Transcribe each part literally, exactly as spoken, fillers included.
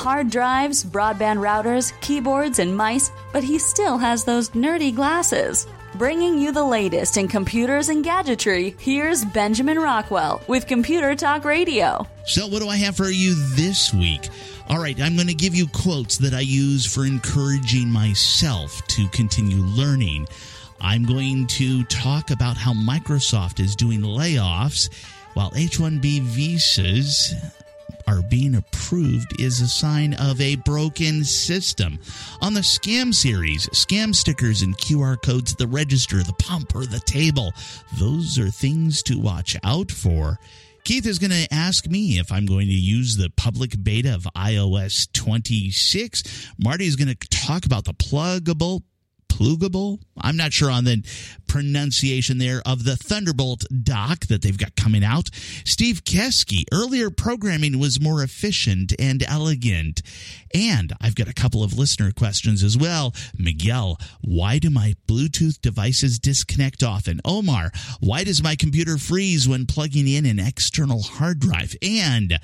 hard drives, broadband routers, keyboards, and mice, but he still has those nerdy glasses. Bringing you the latest in computers and gadgetry, here's Benjamin Rockwell with Computer Talk Radio. So what do I have for you this week? All right, I'm going to give you quotes that I use for encouraging myself to continue learning. I'm going to talk about how Microsoft is doing layoffs while H one B visas are being approved is a sign of a broken system. On the scam series, scam stickers and Q R codes at the register, the pump, or the table. Those are things to watch out for. Keith is going to ask me if I'm going to use the public beta of i O S twenty-six. Marty is going to talk about the pluggable Plugable? I'm not sure on the pronunciation there of the Thunderbolt dock that they've got coming out. Steve Keski, earlier programming was more efficient and elegant. And I've got a couple of listener questions as well. Miguel, why do my Bluetooth devices disconnect often? Omar, why does my computer freeze when plugging in an external hard drive? And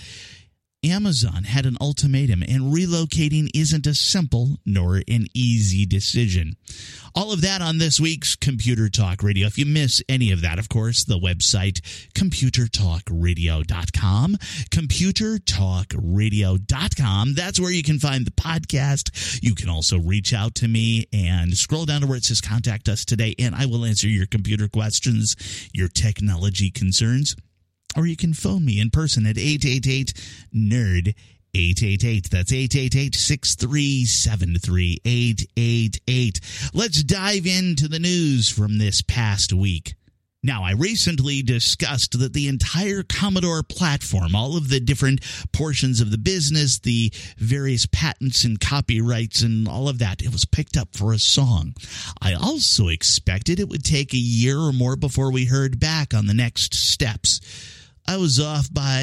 Amazon had an ultimatum, and relocating isn't a simple nor an easy decision. All of that on this week's Computer Talk Radio. If you miss any of that, of course, the website, computer talk radio dot com, computer talk radio dot com. That's where you can find the podcast. You can also reach out to me and scroll down to where it says Contact Us Today, and I will answer your computer questions, your technology concerns. Or you can phone me in person at eight eight eight, N E R D, eight eight eight. That's eight eight eight, six three seven three, eight eight eight. Let's dive into the news from this past week. Now, I recently discussed that the entire Commodore platform, all of the different portions of the business, the various patents and copyrights and all of that, it was picked up for a song. I also expected it would take a year or more before we heard back on the next steps. I was off by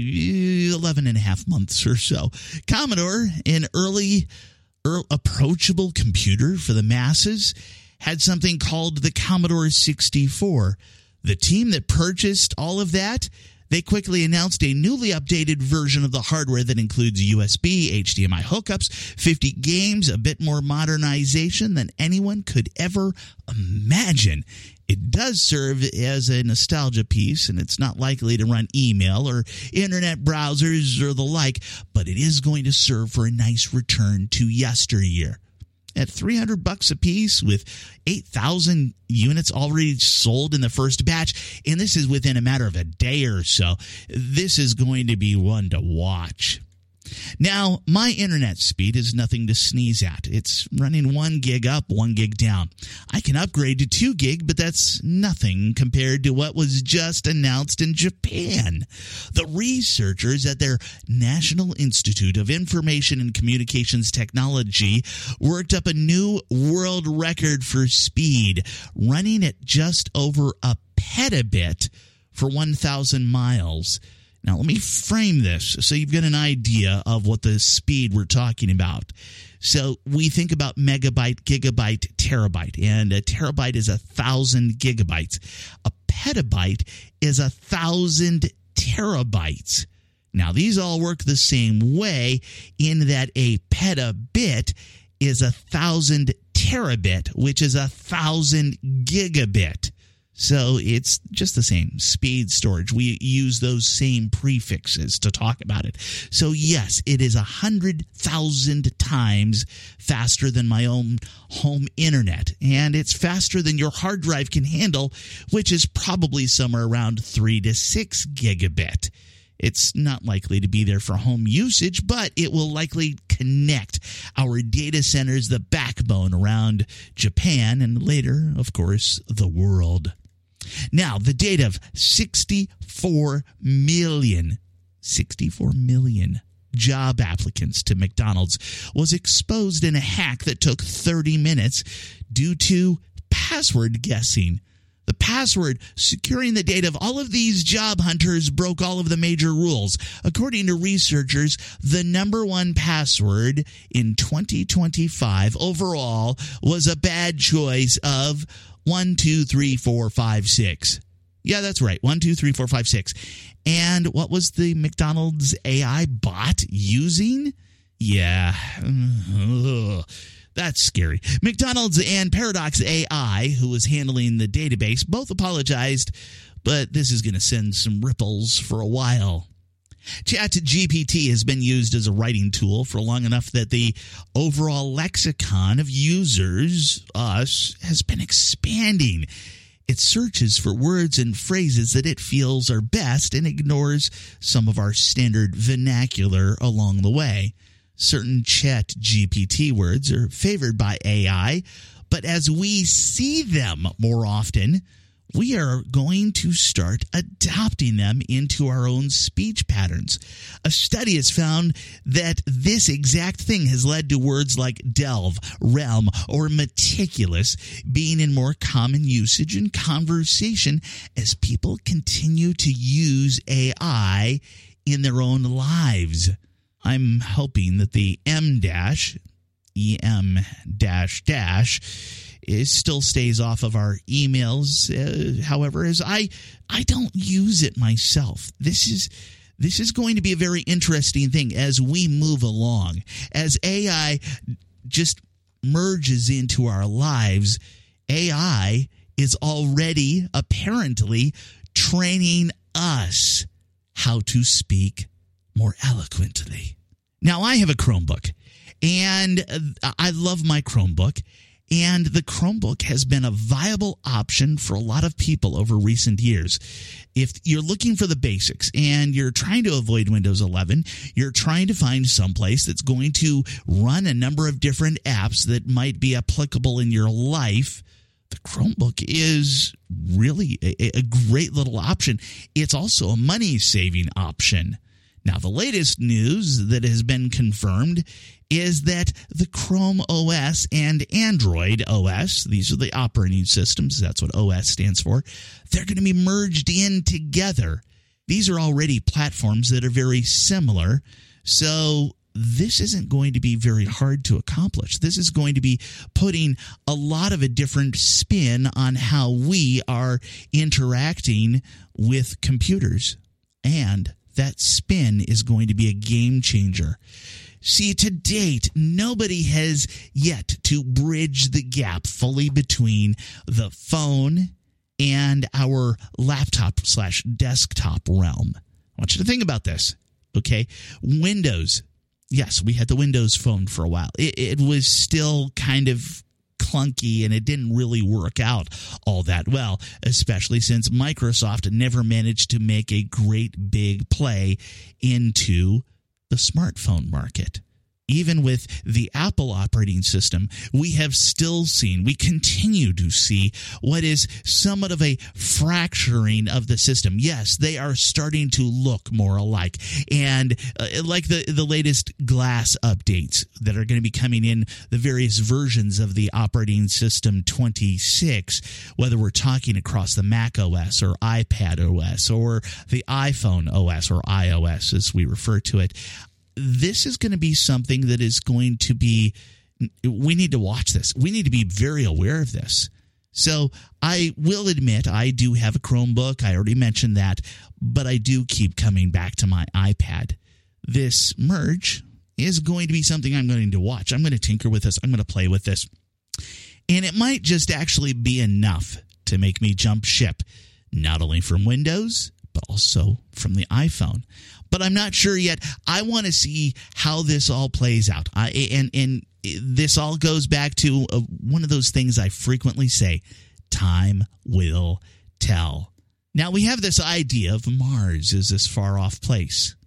eleven and a half months or so. Commodore, an early, early approachable computer for the masses, had something called the Commodore sixty-four. The team that purchased all of that, they quickly announced a newly updated version of the hardware that includes U S B, H D M I hookups, fifty games, a bit more modernization than anyone could ever imagine. It does serve as a nostalgia piece, and it's not likely to run email or internet browsers or the like, but it is going to serve for a nice return to yesteryear. At three hundred bucks a piece with eight thousand units already sold in the first batch, and this is within a matter of a day or so, this is going to be one to watch. Now, my internet speed is nothing to sneeze at. It's running one gig up, one gig down. I can upgrade to two gig, but that's nothing compared to what was just announced in Japan. The researchers at their National Institute of Information and Communications Technology worked up a new world record for speed, running at just over a petabit for one thousand miles. Now, let me frame this so you've got an idea of what the speed we're talking about. So we think about megabyte, gigabyte, terabyte, and a terabyte is a thousand gigabytes. A petabyte is a thousand terabytes. Now, these all work the same way in that a petabit is a thousand terabit, which is a thousand gigabit. So it's just the same speed storage. We use those same prefixes to talk about it. So yes, it is one hundred thousand times faster than my own home internet. And it's faster than your hard drive can handle, which is probably somewhere around three to six gigabit. It's not likely to be there for home usage, but it will likely connect our data centers, the backbone around Japan, and later, of course, the world. Now, the date of sixty-four million, sixty-four million job applicants to McDonald's was exposed in a hack that took thirty minutes due to password guessing. The password securing the data of all of these job hunters broke all of the major rules. According to researchers, the number one password in twenty twenty-five overall was a bad choice of one, two, three, four, five, six. Yeah, that's right. One, two, three, four, five, six. And what was the McDonald's A I bot using? Yeah. Ugh. That's scary. McDonald's and Paradox A I, who was handling the database, both apologized, but this is going to send some ripples for a while. ChatGPT has been used as a writing tool for long enough that the overall lexicon of users, us, has been expanding. It searches for words and phrases that it feels are best and ignores some of our standard vernacular along the way. Certain ChatGPT words are favored by A I, but as we see them more often, we are going to start adopting them into our own speech patterns. A study has found that this exact thing has led to words like delve, realm, or meticulous being in more common usage in conversation as people continue to use A I in their own lives. I'm hoping that the M dash, E M dash dash, it still stays off of our emails. Uh, however, as I I don't use it myself. This is this is going to be a very interesting thing as we move along. As A I just merges into our lives, A I is already apparently training us how to speak more eloquently. Now, I have a Chromebook, and I love my Chromebook. And the Chromebook has been a viable option for a lot of people over recent years. If you're looking for the basics and you're trying to avoid Windows eleven, you're trying to find someplace that's going to run a number of different apps that might be applicable in your life, the Chromebook is really a, a great little option. It's also a money-saving option. Now, the latest news that has been confirmed is that the Chrome O S and Android O S, these are the operating systems, that's what O S stands for, they're going to be merged in together. These are already platforms that are very similar, so this isn't going to be very hard to accomplish. This is going to be putting a lot of a different spin on how we are interacting with computers, and that spin is going to be a game changer. See, to date, nobody has yet to bridge the gap fully between the phone and our laptop slash desktop realm. I want you to think about this, okay? Windows. Yes, we had the Windows Phone for a while. It, it was still kind of clunky, and it didn't really work out all that well, especially since Microsoft never managed to make a great big play into the smartphone market. Even with the Apple operating system, we have still seen, we continue to see what is somewhat of a fracturing of the system. Yes, they are starting to look more alike. And uh, like the, the latest Glass updates that are going to be coming in the various versions of the operating system twenty-six, whether we're talking across the Mac O S or iPad O S or the iPhone O S or iOS as we refer to it, this is going to be something that is going to be, we need to watch this. We need to be very aware of this. So I will admit I do have a Chromebook. I already mentioned that, but I do keep coming back to my iPad. This merge is going to be something I'm going to watch. I'm going to tinker with this. I'm going to play with this. And it might just actually be enough to make me jump ship, not only from Windows, but also from the iPhone. But I'm not sure yet. I want to see how this all plays out. I, and, and this all goes back to uh, one of those things I frequently say, time will tell. Now, we have this idea of Mars as this far-off place.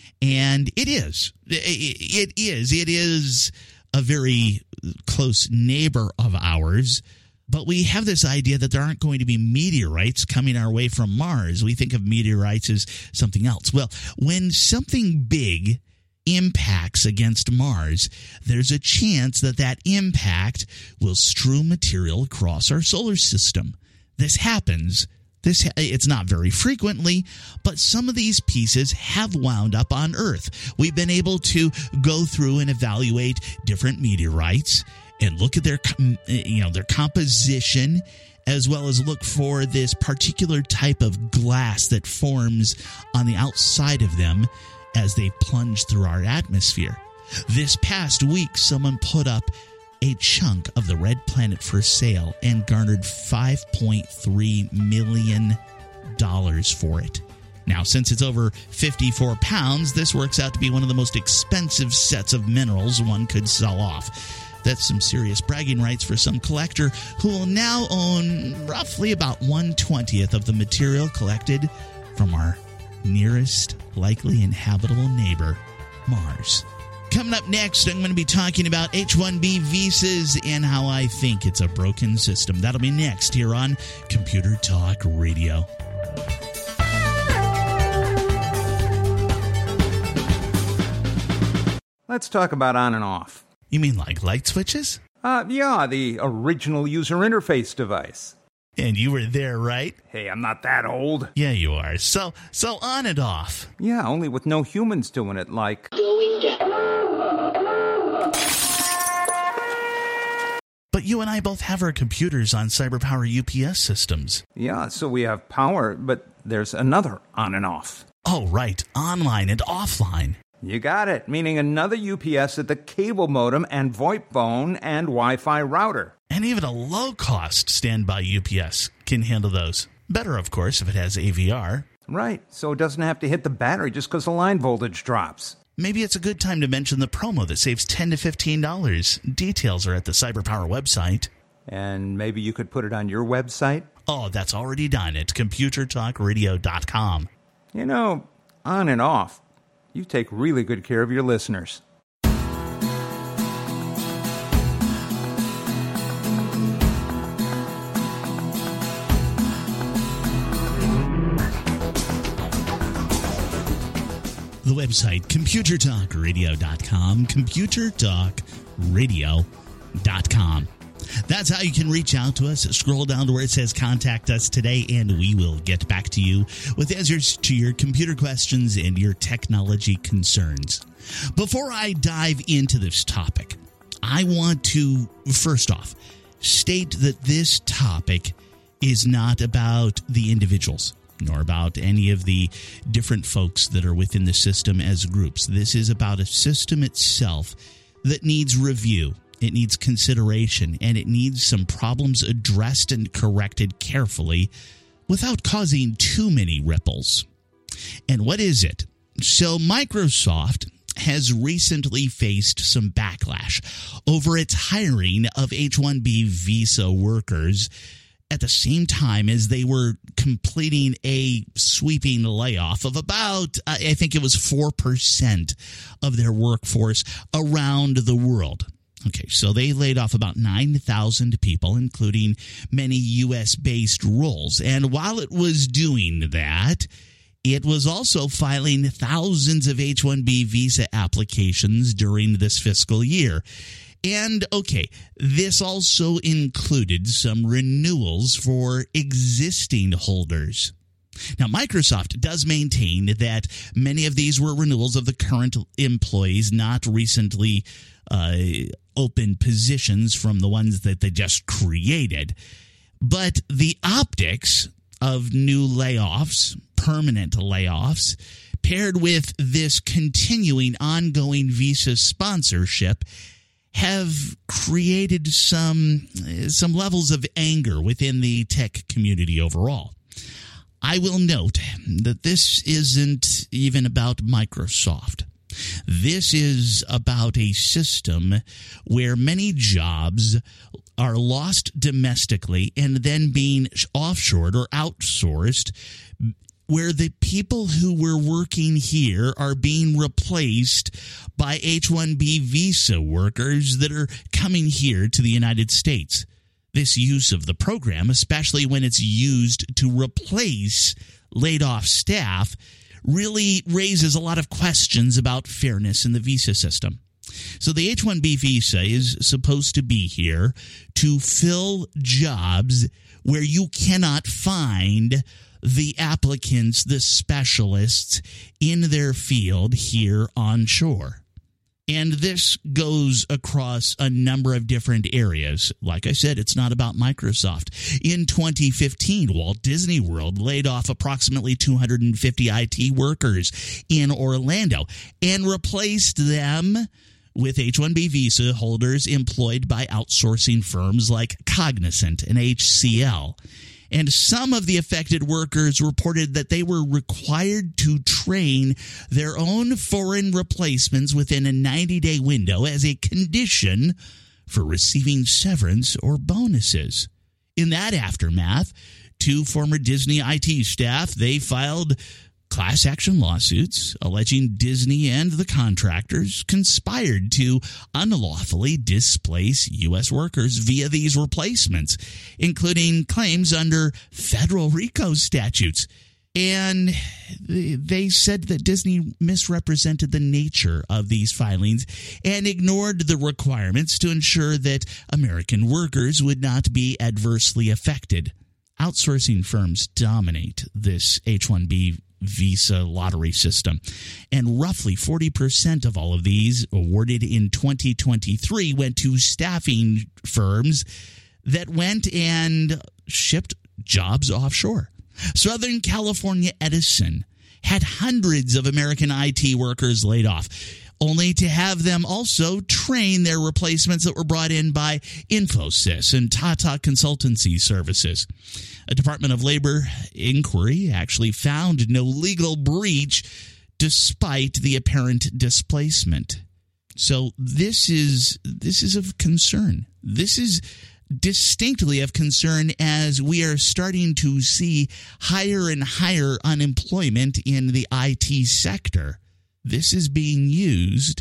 And it is. It, it is. It is a very close neighbor of ours. But we have this idea that there aren't going to be meteorites coming our way from Mars. We think of meteorites as something else. Well, when something big impacts against Mars, there's a chance that that impact will strew material across our solar system. This happens. This it's not very frequently, but some of these pieces have wound up on Earth. We've been able to go through and evaluate different meteorites and look at their, you know, their composition, as well as look for this particular type of glass that forms on the outside of them as they plunge through our atmosphere. This past week, someone put up a chunk of the red planet for sale and garnered five point three million dollars for it. Now, since it's over fifty-four pounds, this works out to be one of the most expensive sets of minerals one could sell off. That's some serious bragging rights for some collector who will now own roughly about one twentieth of the material collected from our nearest likely inhabitable neighbor, Mars. Coming up next, I'm going to be talking about H one B visas and how I think it's a broken system. That'll be next here on Computer Talk Radio. Let's talk about on and off. You mean like light switches? Uh, yeah, the original user interface device. And you were there, right? Hey, I'm not that old. Yeah, you are. So, so on and off. Yeah, only with no humans doing it, like... Going down. But you and I both have our computers on CyberPower U P S systems. Yeah, so we have power, but there's another on and off. Oh, right. Online and offline. You got it, meaning another U P S at the cable modem and VoIP phone and Wi-Fi router. And even a low-cost standby U P S can handle those. Better, of course, if it has A V R. Right, so it doesn't have to hit the battery just because the line voltage drops. Maybe it's a good time to mention the promo that saves ten to fifteen dollars. Details are at the CyberPower website. And maybe you could put it on your website? Oh, that's already done at computer talk radio dot com. You know, on and off, you take really good care of your listeners. The website, computer talk radio dot com, computer talk radio dot com. That's how you can reach out to us. Scroll down to where it says Contact Us Today, and we will get back to you with answers to your computer questions and your technology concerns. Before I dive into this topic, I want to, first off, state that this topic is not about the individuals, nor about any of the different folks that are within the system as groups. This is about a system itself that needs review. It needs consideration, and it needs some problems addressed and corrected carefully without causing too many ripples. And what is it? So Microsoft has recently faced some backlash over its hiring of H one B visa workers at the same time as they were completing a sweeping layoff of about, I think it was four percent of their workforce around the world. Okay, so they laid off about nine thousand people, including many U S-based roles. And while it was doing that, it was also filing thousands of H one B visa applications during this fiscal year. And, okay, this also included some renewals for existing holders. Now, Microsoft does maintain that many of these were renewals of the current employees, not recently uh, open positions from the ones that they just created. But the optics of new layoffs, permanent layoffs, paired with this continuing ongoing visa sponsorship have created some some levels of anger within the tech community overall. I will note that this isn't even about Microsoft. This is about a system where many jobs are lost domestically and then being offshored or outsourced, where the people who were working here are being replaced by H one B visa workers that are coming here to the United States. This use of the program, especially when it's used to replace laid-off staff, really raises a lot of questions about fairness in the visa system. So the H one B visa is supposed to be here to fill jobs where you cannot find the applicants, the specialists in their field here on shore. And this goes across a number of different areas. Like I said, it's not about Microsoft. In twenty fifteen, Walt Disney World laid off approximately two hundred fifty I T workers in Orlando and replaced them with H one B visa holders employed by outsourcing firms like Cognizant and H C L. And some of the affected workers reported that they were required to train their own foreign replacements within a ninety-day window as a condition for receiving severance or bonuses. In that aftermath, two former Disney I T staff, they filed class action lawsuits alleging Disney and the contractors conspired to unlawfully displace U S workers via these replacements, including claims under federal RICO statutes. And they said that Disney misrepresented the nature of these filings and ignored the requirements to ensure that American workers would not be adversely affected. Outsourcing firms dominate this H one B visa lottery system, and roughly forty percent of all of these awarded in twenty twenty-three went to staffing firms that went and shipped jobs offshore. Southern California Edison had hundreds of American I T workers laid off, only to have them also train their replacements that were brought in by Infosys and Tata Consultancy Services. A Department of Labor inquiry actually found no legal breach despite the apparent displacement. So this is this is of concern. This is distinctly of concern as we are starting to see higher and higher unemployment in the I T sector. This is being used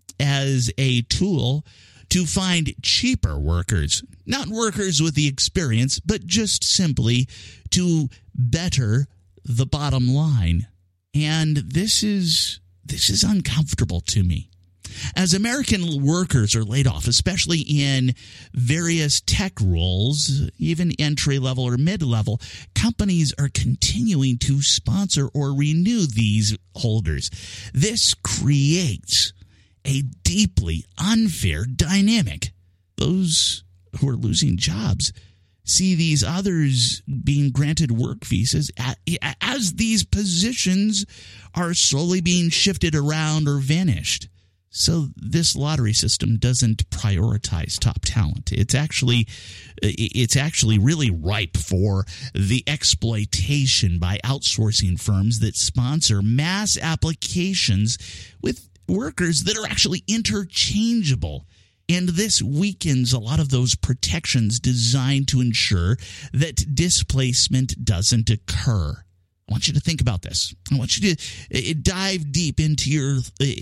as a tool to find cheaper workers, not workers with the experience, but just simply to better the bottom line. And this is this is uncomfortable to me. As American workers are laid off, especially in various tech roles, even entry-level or mid-level, companies are continuing to sponsor or renew these holders. This creates a deeply unfair dynamic. Those who are losing jobs see these others being granted work visas as these positions are slowly being shifted around or vanished. So this lottery system doesn't prioritize top talent. It's actually it's actually really ripe for the exploitation by outsourcing firms that sponsor mass applications with workers that are actually interchangeable. And this weakens a lot of those protections designed to ensure that displacement doesn't occur. I want you to think about this. I want you to dive deep into your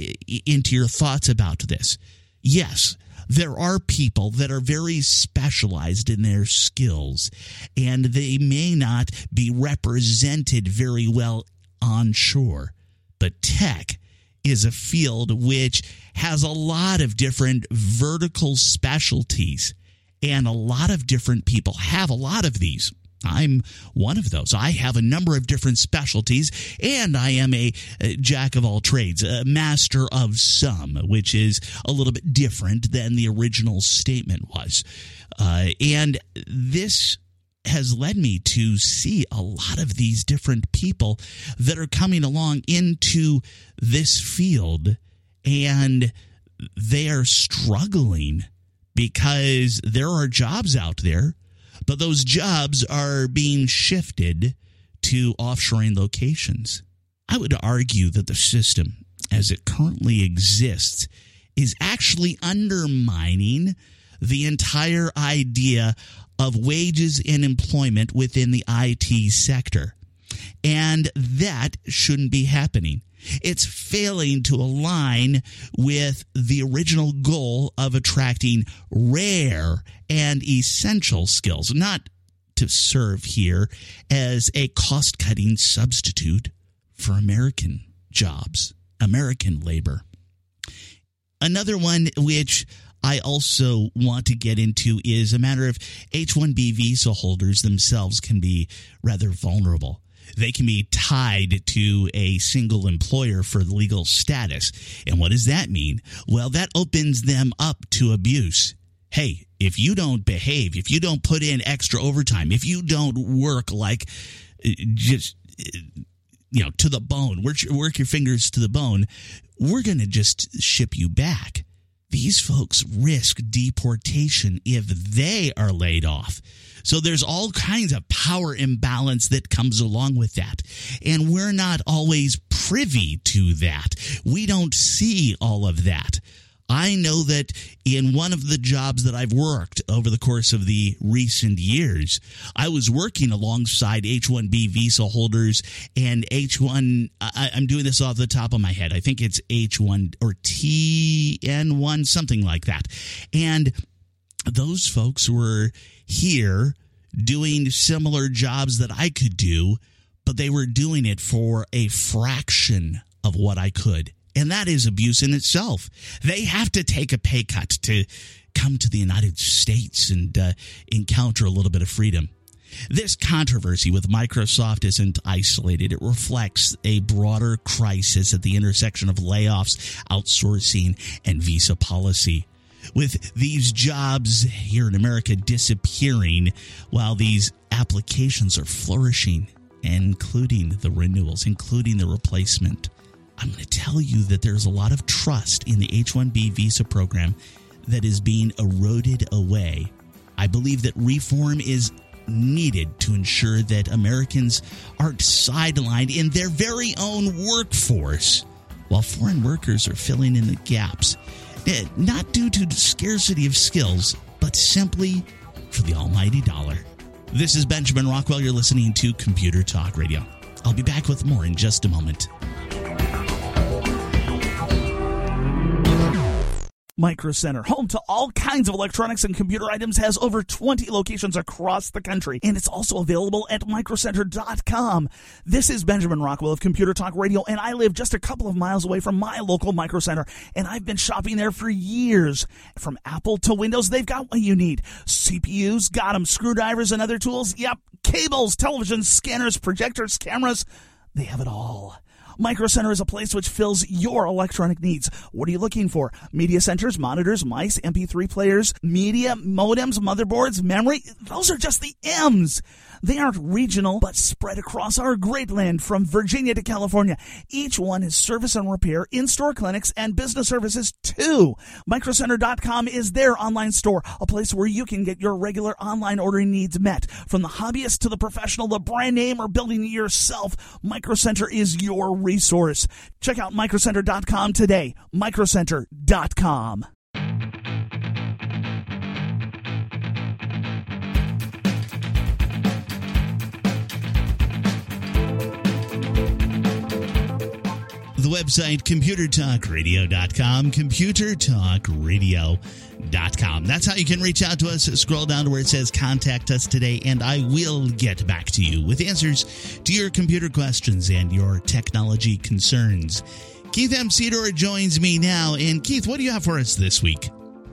into your thoughts about this. Yes, there are people that are very specialized in their skills, and they may not be represented very well onshore. But tech is a field which has a lot of different vertical specialties, and a lot of different people have a lot of these. I'm one of those. I have a number of different specialties, and I am a, a jack of all trades, a master of some, which is a little bit different than the original statement was. Uh, and this has led me to see a lot of these different people that are coming along into this field, and they are struggling because there are jobs out there, but those jobs are being shifted to offshoring locations. I would argue that the system, as it currently exists, is actually undermining the entire idea of wages and employment within the I T sector. And that shouldn't be happening. It's failing to align with the original goal of attracting rare and essential skills, not to serve here as a cost-cutting substitute for American jobs, American labor. Another one which I also want to get into is a matter of H one B visa holders themselves can be rather vulnerable. They can be tied to a single employer for legal status. And what does that mean? Well, that opens them up to abuse. Hey, if you don't behave, if you don't put in extra overtime, if you don't work like just, you know, to the bone, work, work your fingers to the bone, we're going to just ship you back. these folks risk deportation if they are laid off. So there's all kinds of power imbalance that comes along with that. And we're not always privy to that. We don't see all of that. I know that in one of the jobs that I've worked over the course of the recent years, I was working alongside H one B visa holders and H one, I, I'm doing this off the top of my head, I think it's H one or T N one, something like that. And those folks were here doing similar jobs that I could do, but they were doing it for a fraction of what I could. And that is abuse in itself. They have to take a pay cut to come to the United States and uh, encounter a little bit of freedom. This controversy with Microsoft isn't isolated. It reflects a broader crisis at the intersection of layoffs, outsourcing, and visa policy. With these jobs here in America disappearing while these applications are flourishing, including the renewals, including the replacement, I'm going to tell you that there's a lot of trust in the H one B visa program that is being eroded away. I believe that reform is needed to ensure that Americans aren't sidelined in their very own workforce while foreign workers are filling in the gaps, not due to scarcity of skills, but simply for the almighty dollar. This is Benjamin Rockwell. You're listening to Computer Talk Radio. I'll be back with more in just a moment. Micro Center, home to all kinds of electronics and computer items, has over twenty locations across the country, and it's also available at micro center dot com. This is Benjamin Rockwell of Computer Talk Radio, and I live just a couple of miles away from my local Micro Center, and I've been shopping there for years. From Apple to Windows, they've got what you need. C P Us, got them. Screwdrivers and other tools, yep. Cables, televisions, scanners, projectors, cameras, they have it all. Micro Center is a place which fills your electronic needs. What are you looking for? Media centers, monitors, mice, M P three players, media, modems, motherboards, memory. Those are just the M's. They aren't regional, but spread across our great land from Virginia to California. Each one is service and repair, in-store clinics, and business services too. micro center dot com is their online store, a place where you can get your regular online ordering needs met. From the hobbyist to the professional, the brand name, or building it yourself, Micro Center is your resource. Check out micro center dot com today. micro center dot com. The website, computer talk radio dot com, computer talk radio dot com. That's how you can reach out to us. Scroll down to where it says Contact Us Today, and I will get back to you with answers to your computer questions and your technology concerns. Keith M. Cedar joins me now. And Keith, what do you have for us this week?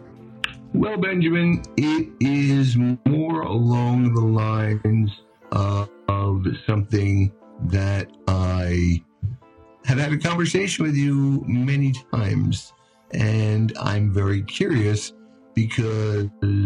Well, Benjamin, it is more along the lines of, of something that I have had a conversation with you many times, and I'm very curious because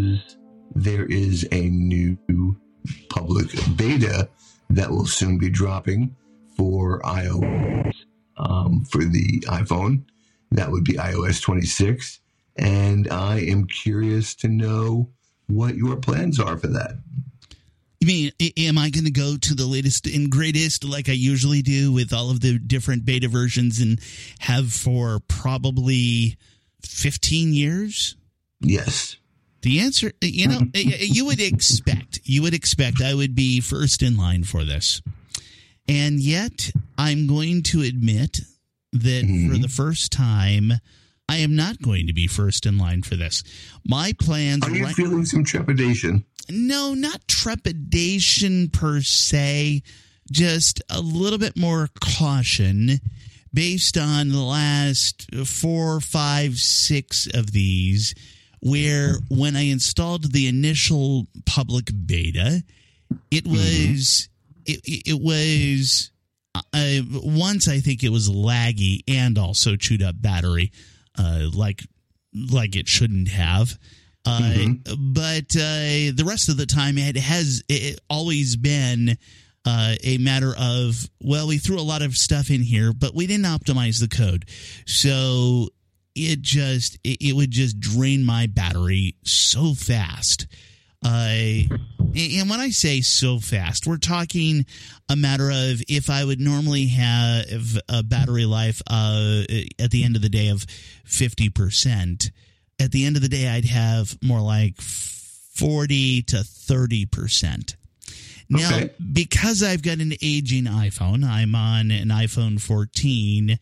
there is a new public beta that will soon be dropping for iOS, um, for the iPhone. That would be i O S twenty-six, and I am curious to know what your plans are for that. You mean, am I going to go to the latest and greatest like I usually do with all of the different beta versions and have for probably fifteen years? Yes. The answer, you know, you would expect, you would expect I would be first in line for this. And yet I'm going to admit that mm-hmm. for the first time, I am not going to be first in line for this. My plans... Are you right- feeling some trepidation? No, not trepidation per se, just a little bit more caution based on the last four, five, six of these, where when I installed the initial public beta, it was, mm-hmm. it, it was, uh, once I think it was laggy and also chewed up battery, uh, like, like it shouldn't have. Uh, mm-hmm. But uh, the rest of the time, it has it always been uh, a matter of, well, we threw a lot of stuff in here, but we didn't optimize the code. So it just it, it would just drain my battery so fast. Uh, and when I say so fast, we're talking a matter of if I would normally have a battery life uh, at the end of the day of fifty percent. At the end of the day, I'd have more like forty to thirty percent. Now, okay. Because I've got an aging iPhone, I'm on an iPhone fourteen,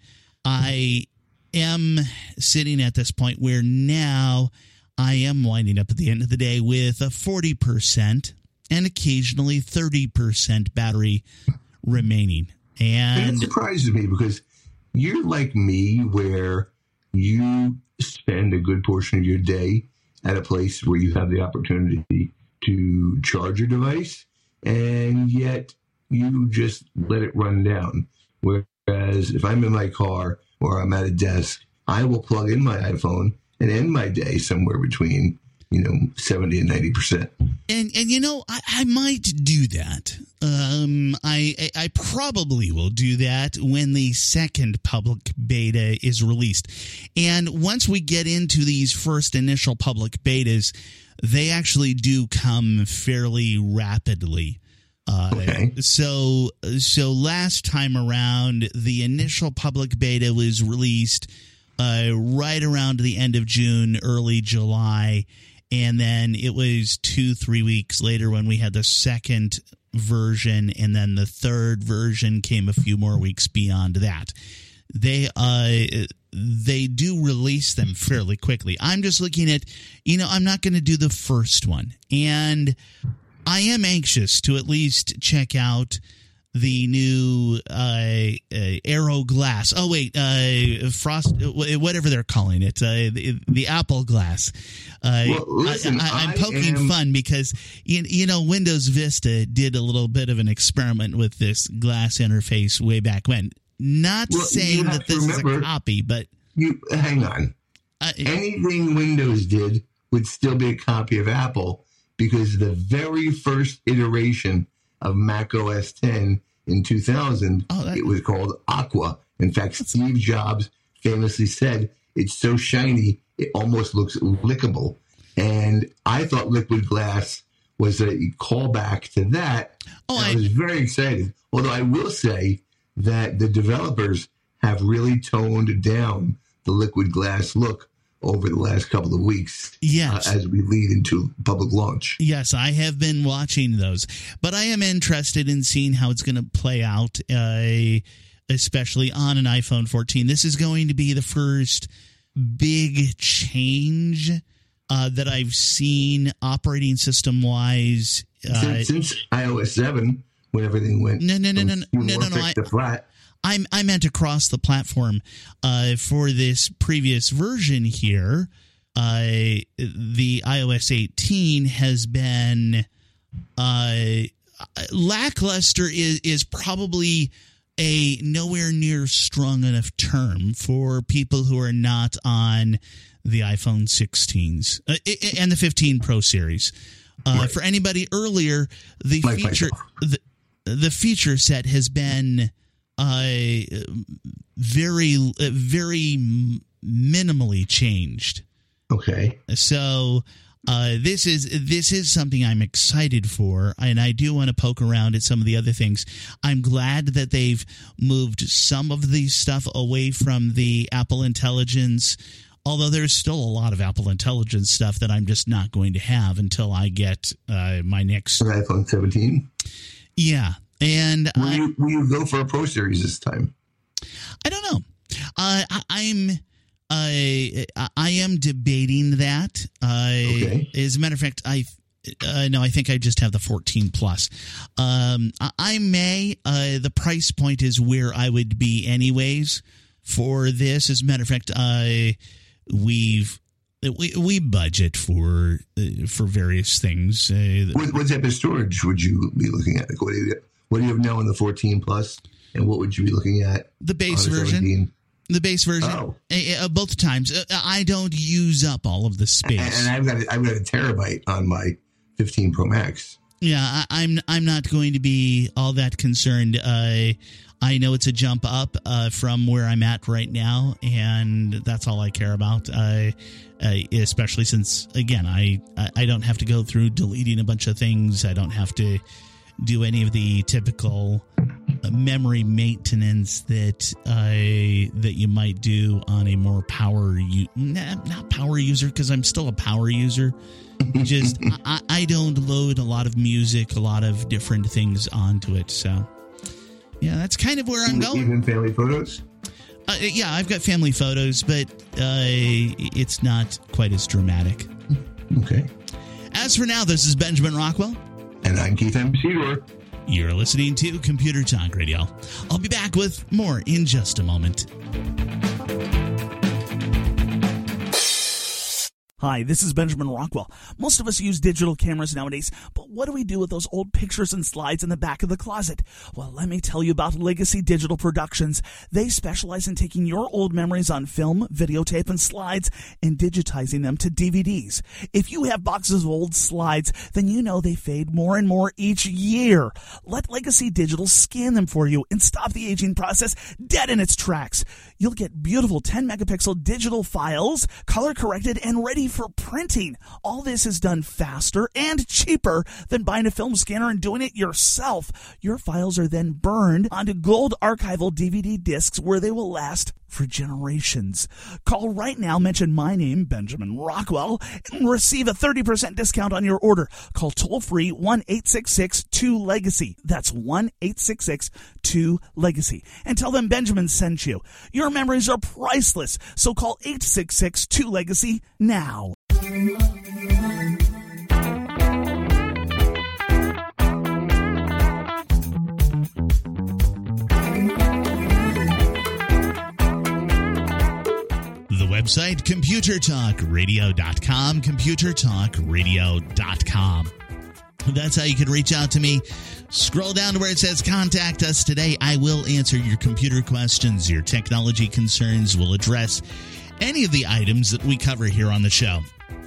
I am sitting at this point where now I am winding up at the end of the day with a forty percent and occasionally thirty percent battery remaining. And, and it surprises me because you're like me where you spend a good portion of your day at a place where you have the opportunity to charge your device, and yet you just let it run down. Whereas if I'm in my car or I'm at a desk, I will plug in my iPhone and end my day somewhere between, you know, seventy and ninety percent. And, and you know, I, I might do that. Um, I, I probably will do that when the second public beta is released. And once we get into these first initial public betas, they actually do come fairly rapidly. Uh, okay. So, so last time around, the initial public beta was released uh, right around the end of June, early July. And then it was two, three weeks later when we had the second version, and then the third version came a few more weeks beyond that. They uh they do release them fairly quickly. I'm just looking at, you know, I'm not going to do the first one, and I am anxious to at least check out the new uh, uh, Aero Glass. Oh wait, uh, Frost, whatever they're calling it, uh, the, the Apple Glass. Uh, well, listen, I, I, I'm poking am... fun because you, you know Windows Vista did a little bit of an experiment with this glass interface way back when. Not well, saying that this remember, is a copy, but you hang on. Uh, Anything Windows did would still be a copy of Apple because the very first iteration of Mac O S ten in two thousand, oh, that, it was called Aqua. In fact, Steve Jobs famously said, it's so shiny, it almost looks lickable. And I thought Liquid Glass was a callback to that. Oh, I, I was very excited. Although I will say that the developers have really toned down the Liquid Glass look over the last couple of weeks. Yes. Uh, as we lead into public launch. Yes, I have been watching those. But I am interested in seeing how it's going to play out, uh, especially on an iPhone fourteen. This is going to be the first big change uh, that I've seen operating system-wise. Uh, since, since iOS seven, when everything went no, no, no, no, no, no, no, no, I, to flat. I'm, I meant across the platform uh, for this previous version here. Uh, the iOS eighteen has been uh, lackluster is, is probably a nowhere near strong enough term for people who are not on the iPhone sixteens uh, and the fifteen Pro series. Uh, right. For anybody earlier, the My feature the, the feature set has been Uh, very, uh, very minimally changed. Okay. So, uh, this is this is something I'm excited for, and I do want to poke around at some of the other things. I'm glad that they've moved some of the stuff away from the Apple Intelligence, although there's still a lot of Apple Intelligence stuff that I'm just not going to have until I get uh, my next iPhone seventeen. Yeah. And will you, will you go for a Pro Series this time? I don't know. Uh, I, I'm uh, I am debating that. Uh, okay. As a matter of fact, I uh, no, I think I just have the fourteen Plus. Um, I, I may. Uh, the price point is where I would be anyways for this. As a matter of fact, uh, we've. We, we budget for uh, for various things. Uh, what, what type of storage would you be looking at? Like what do you what do you have now in the fourteen Plus, and what would you be looking at? The base version. seventeen? The base version. Oh. Uh, both times. Uh, I don't use up all of the space, and, and I've got a, I've got a terabyte on my fifteen Pro Max. Yeah, I, I'm I'm not going to be all that concerned. Uh, I know it's a jump up uh, from where I'm at right now, and that's all I care about. Uh, uh, especially since, again, I I don't have to go through deleting a bunch of things. I don't have to do any of the typical memory maintenance that uh, that you might do on a more power u- nah, not power user, because I'm still a power user. Just I, I don't load a lot of music, a lot of different things onto it. So yeah, that's kind of where I'm going. Even family photos? Uh, yeah, I've got family photos, but uh, it's not quite as dramatic. Okay. As for now, this is Benjamin Rockwell. And I'm Keith M. Seymour. You're listening to Computer Talk Radio. I'll be back with more in just a moment. Hi, this is Benjamin Rockwell. Most of us use digital cameras nowadays, but what do we do with those old pictures and slides in the back of the closet? Well, let me tell you about Legacy Digital Productions. They specialize in taking your old memories on film, videotape, and slides and digitizing them to D V Ds. If you have boxes of old slides, then you know they fade more and more each year. Let Legacy Digital scan them for you and stop the aging process dead in its tracks. You'll get beautiful ten megapixel digital files, color corrected and ready for printing. All this is done faster and cheaper than buying a film scanner and doing it yourself. Your files are then burned onto gold archival D V D discs where they will last for generations. Call right now, mention my name, Benjamin Rockwell, and receive a thirty percent discount on your order. Call toll-free one eight six six two legacy. That's one eight six six two legacy. And tell them Benjamin sent you. Your memories are priceless, so call eight six six two legacy now. The website, computer talk radio dot com, computer talk radio dot com. That's how you can reach out to me. Scroll down to where it says Contact Us Today. I will answer your computer questions, your technology concerns. We'll address any of the items that we cover here on the show.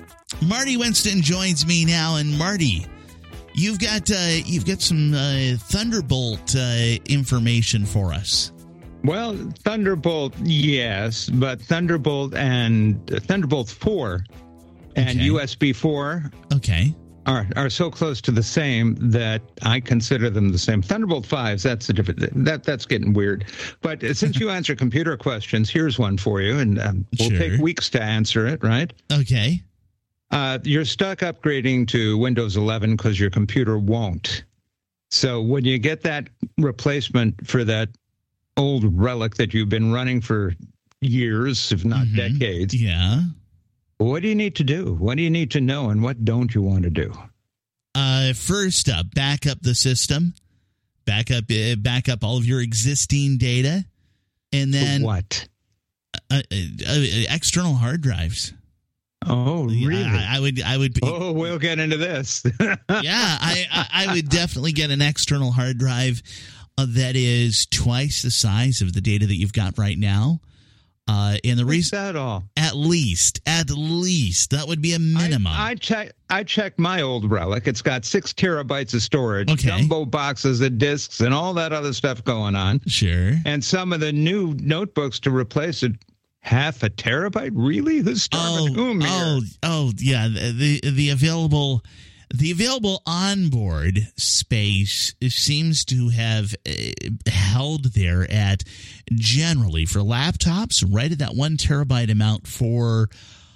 Marty Winston joins me now, and Marty, you've got uh, you've got some uh, Thunderbolt uh, information for us. Well, Thunderbolt, yes, but Thunderbolt and uh, Thunderbolt four and Okay. U S B four Okay. are are so close to the same that I consider them the same. Thunderbolt fives, that's a different that that's getting weird. But since you answer computer questions, here's one for you, and um, we'll Sure. take weeks to answer it, right? Okay. Uh, you're stuck upgrading to Windows eleven because your computer won't. So when you get that replacement for that old relic that you've been running for years, if not Mhm. decades, Yeah. what do you need to do? What do you need to know, and what don't you want to do? Uh, first up, back up the system. Back up, uh, back up all of your existing data, and then What? uh, uh, uh, external hard drives. Oh, really? I, I would, I would. Oh, we'll get into this. Yeah, I, I, I would definitely get an external hard drive uh, that is twice the size of the data that you've got right now. Uh, and the What's reason, that all? at least, at least, that would be a minimum. I, I check. I checked my old relic. It's got six terabytes of storage, Okay. jumbo boxes of disks, and all that other stuff going on. Sure. And some of the new notebooks to replace it, half a terabyte. Really? Who's starving Oh, whom here? oh, oh, yeah. The the available the available onboard space seems to have uh, held there at generally for laptops right at that one terabyte amount for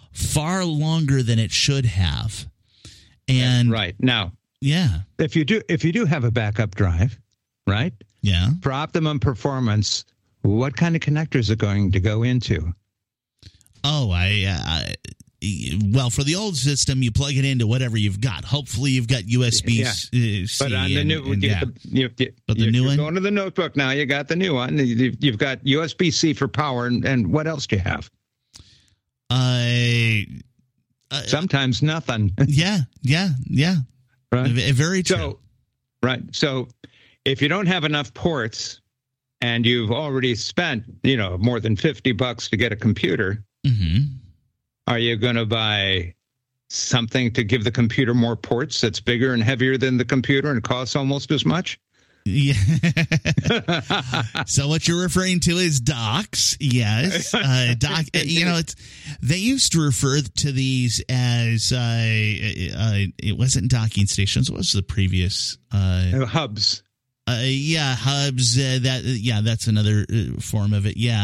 far longer than it should have. And right now, yeah, if you do, if you do have a backup drive, right, yeah. for optimum performance, what kind of connectors are going to go into? Oh, I, uh, I well, for the old system, you plug it into whatever you've got. Hopefully, you've got U S B Yeah. C. But on the and- new, and you, yeah. you, you, But the you, new you're one? going to the notebook now. You got the new one. You- You've got U S B C for power, and, and what else do you have? I. Uh, Sometimes nothing. yeah, yeah, yeah. Right. V- Very true. So, right. So, if you don't have enough ports, and you've already spent, you know, more than fifty bucks to get a computer, hmm are you going to buy something to give the computer more ports that's bigger and heavier than the computer and costs almost as much? Yeah. So what you're referring to is docks. Yes. Uh, dock. You know, it's, they used to refer to these as, uh, uh, it wasn't docking stations. What was the previous? Uh, hubs. Uh, yeah, hubs. Uh, that. Yeah, that's another uh, form of it. Yeah.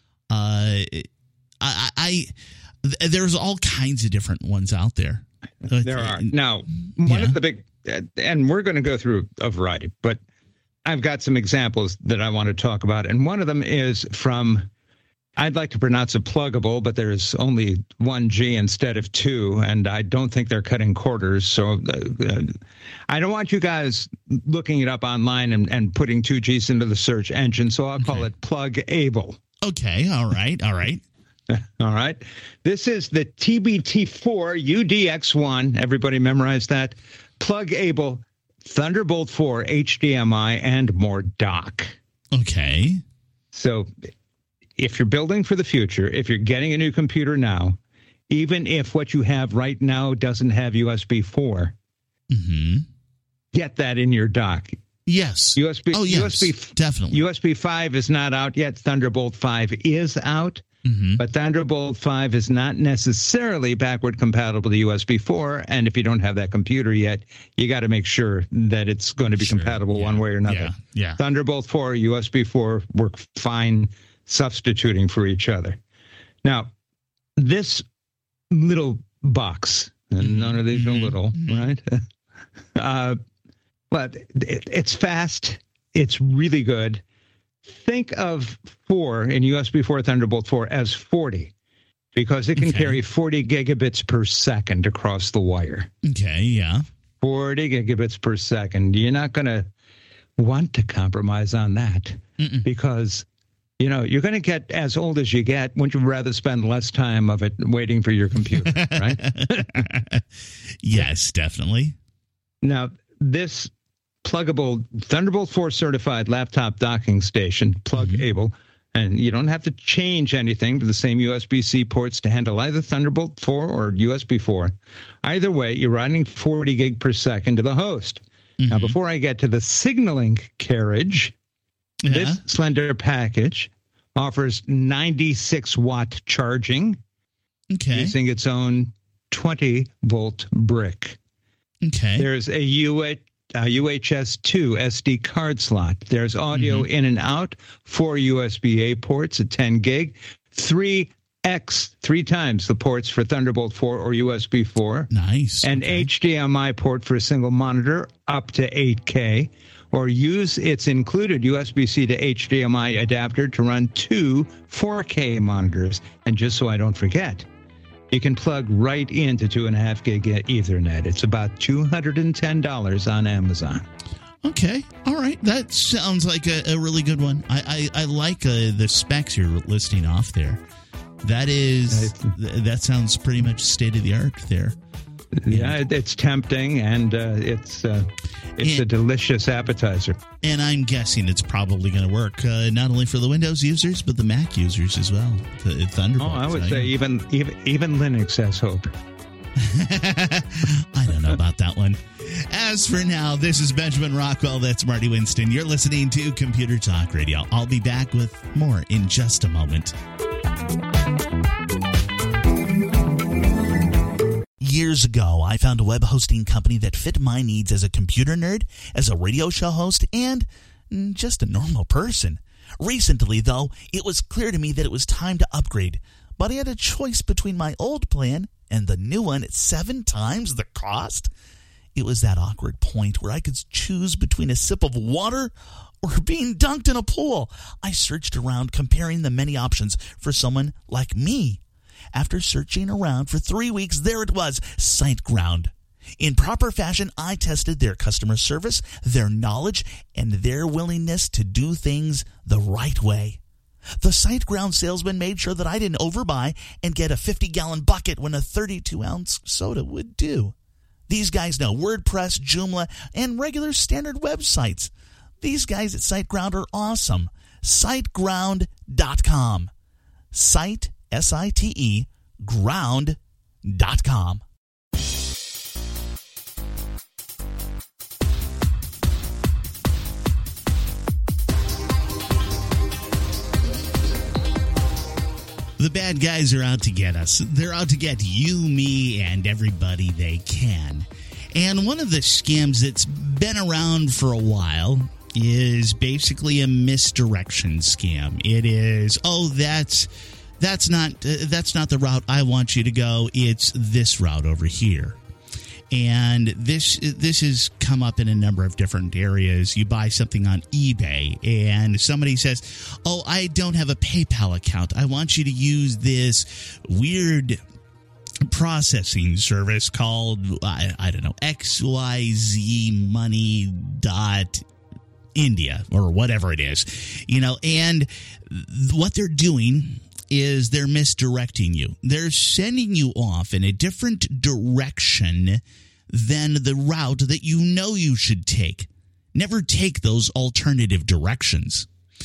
Uh, I, I, I, there's all kinds of different ones out there. There are. Now, one yeah. of the big, and we're going to go through a variety, but I've got some examples that I want to talk about. And one of them is from, I'd like to pronounce it Pluggable, but there's only one G instead of two, and I don't think they're cutting quarters. So uh, I don't want you guys looking it up online and, and putting two G's into the search engine, so I'll call okay. it Plugable. Okay, all right, all right. All right. This is the T B T four U D X one. Everybody memorize that. Plugable, Thunderbolt four, H D M I, and more dock. Okay. So if you're building for the future, if you're getting a new computer now, even if what you have right now doesn't have U S B four, mm-hmm. get that in your dock. Yes. U S B, oh, yes, U S B, definitely. U S B five is not out yet. Thunderbolt five is out. Mm-hmm. But Thunderbolt five is not necessarily backward compatible to U S B four. And if you don't have that computer yet, you got to make sure that it's going to be sure. compatible yeah. one way or another. Yeah. yeah. Thunderbolt four, U S B four work fine substituting for each other. Now, this little box, and none of these are little, mm-hmm. right? uh, but it, it's fast. It's really good. Think of four in U S B four Thunderbolt four as forty, because it can okay. carry forty gigabits per second across the wire. Okay, yeah. forty gigabits per second. You're not going to want to compromise on that Mm-mm. because, you know, you're going to get as old as you get. Wouldn't you rather spend less time of it waiting for your computer, right? Yes, definitely. Now, this Pluggable Thunderbolt four certified laptop docking station, Plugable, mm-hmm. and you don't have to change anything to the same U S B-C ports to handle either Thunderbolt four or U S B four. Either way, you're running forty gig per second to the host. Mm-hmm. Now, before I get to the signaling carriage, yeah. this slender package offers ninety-six watt charging okay. using its own twenty volt brick. Okay. There's a U H Uh, U H S two S D card slot. There's audio mm-hmm. in and out, four U S B A ports at ten gig, three X, three times the ports for Thunderbolt four or U S B four. Nice. An okay. H D M I port for a single monitor up to eight K, or use its included U S B-C to H D M I adapter to run two four K monitors. And just so I don't forget, you can plug right into two and a half gig Ethernet. It's about two hundred ten dollars on Amazon. Okay. All right. That sounds like a, a really good one. I, I, I like uh, the specs you're listing off there. That is, that sounds pretty much state of the art there. Yeah, it's tempting, and uh, it's uh, it's and, a delicious appetizer. And I'm guessing it's probably going to work uh, not only for the Windows users, but the Mac users as well. The Thunderbolt. Oh, I would so, say even, even even Linux has hope. I don't know about that one. As for now, this is Benjamin Rockwell. That's Marty Winston. You're listening to Computer Talk Radio. I'll be back with more in just a moment. Years ago, I found a web hosting company that fit my needs as a computer nerd, as a radio show host, and just a normal person. Recently, though, it was clear to me that it was time to upgrade, but I had a choice between my old plan and the new one at seven times the cost. It was that awkward point where I could choose between a sip of water or being dunked in a pool. I searched around, comparing the many options for someone like me. After searching around for three weeks, there it was, SiteGround. In proper fashion, I tested their customer service, their knowledge, and their willingness to do things the right way. The SiteGround salesman made sure that I didn't overbuy and get a fifty-gallon bucket when a thirty-two ounce soda would do. These guys know WordPress, Joomla, and regular standard websites. These guys at SiteGround are awesome. SiteGround dot com. Site S I T E, ground dot com. The bad guys are out to get us. They're out to get you, me, and everybody they can. And one of the scams that's been around for a while is basically a misdirection scam. It is, oh, that's that's not uh, that's not the route I want you to go. It's this route over here. And this this has come up in a number of different areas. You buy something on eBay and somebody says, oh, I don't have a PayPal account. I want you to use this weird processing service called, I, I don't know, X Y Z money dot India or whatever it is. You know, and what they're doing is they're misdirecting you. They're sending you off in a different direction than the route that you know you should take. Never take those alternative directions.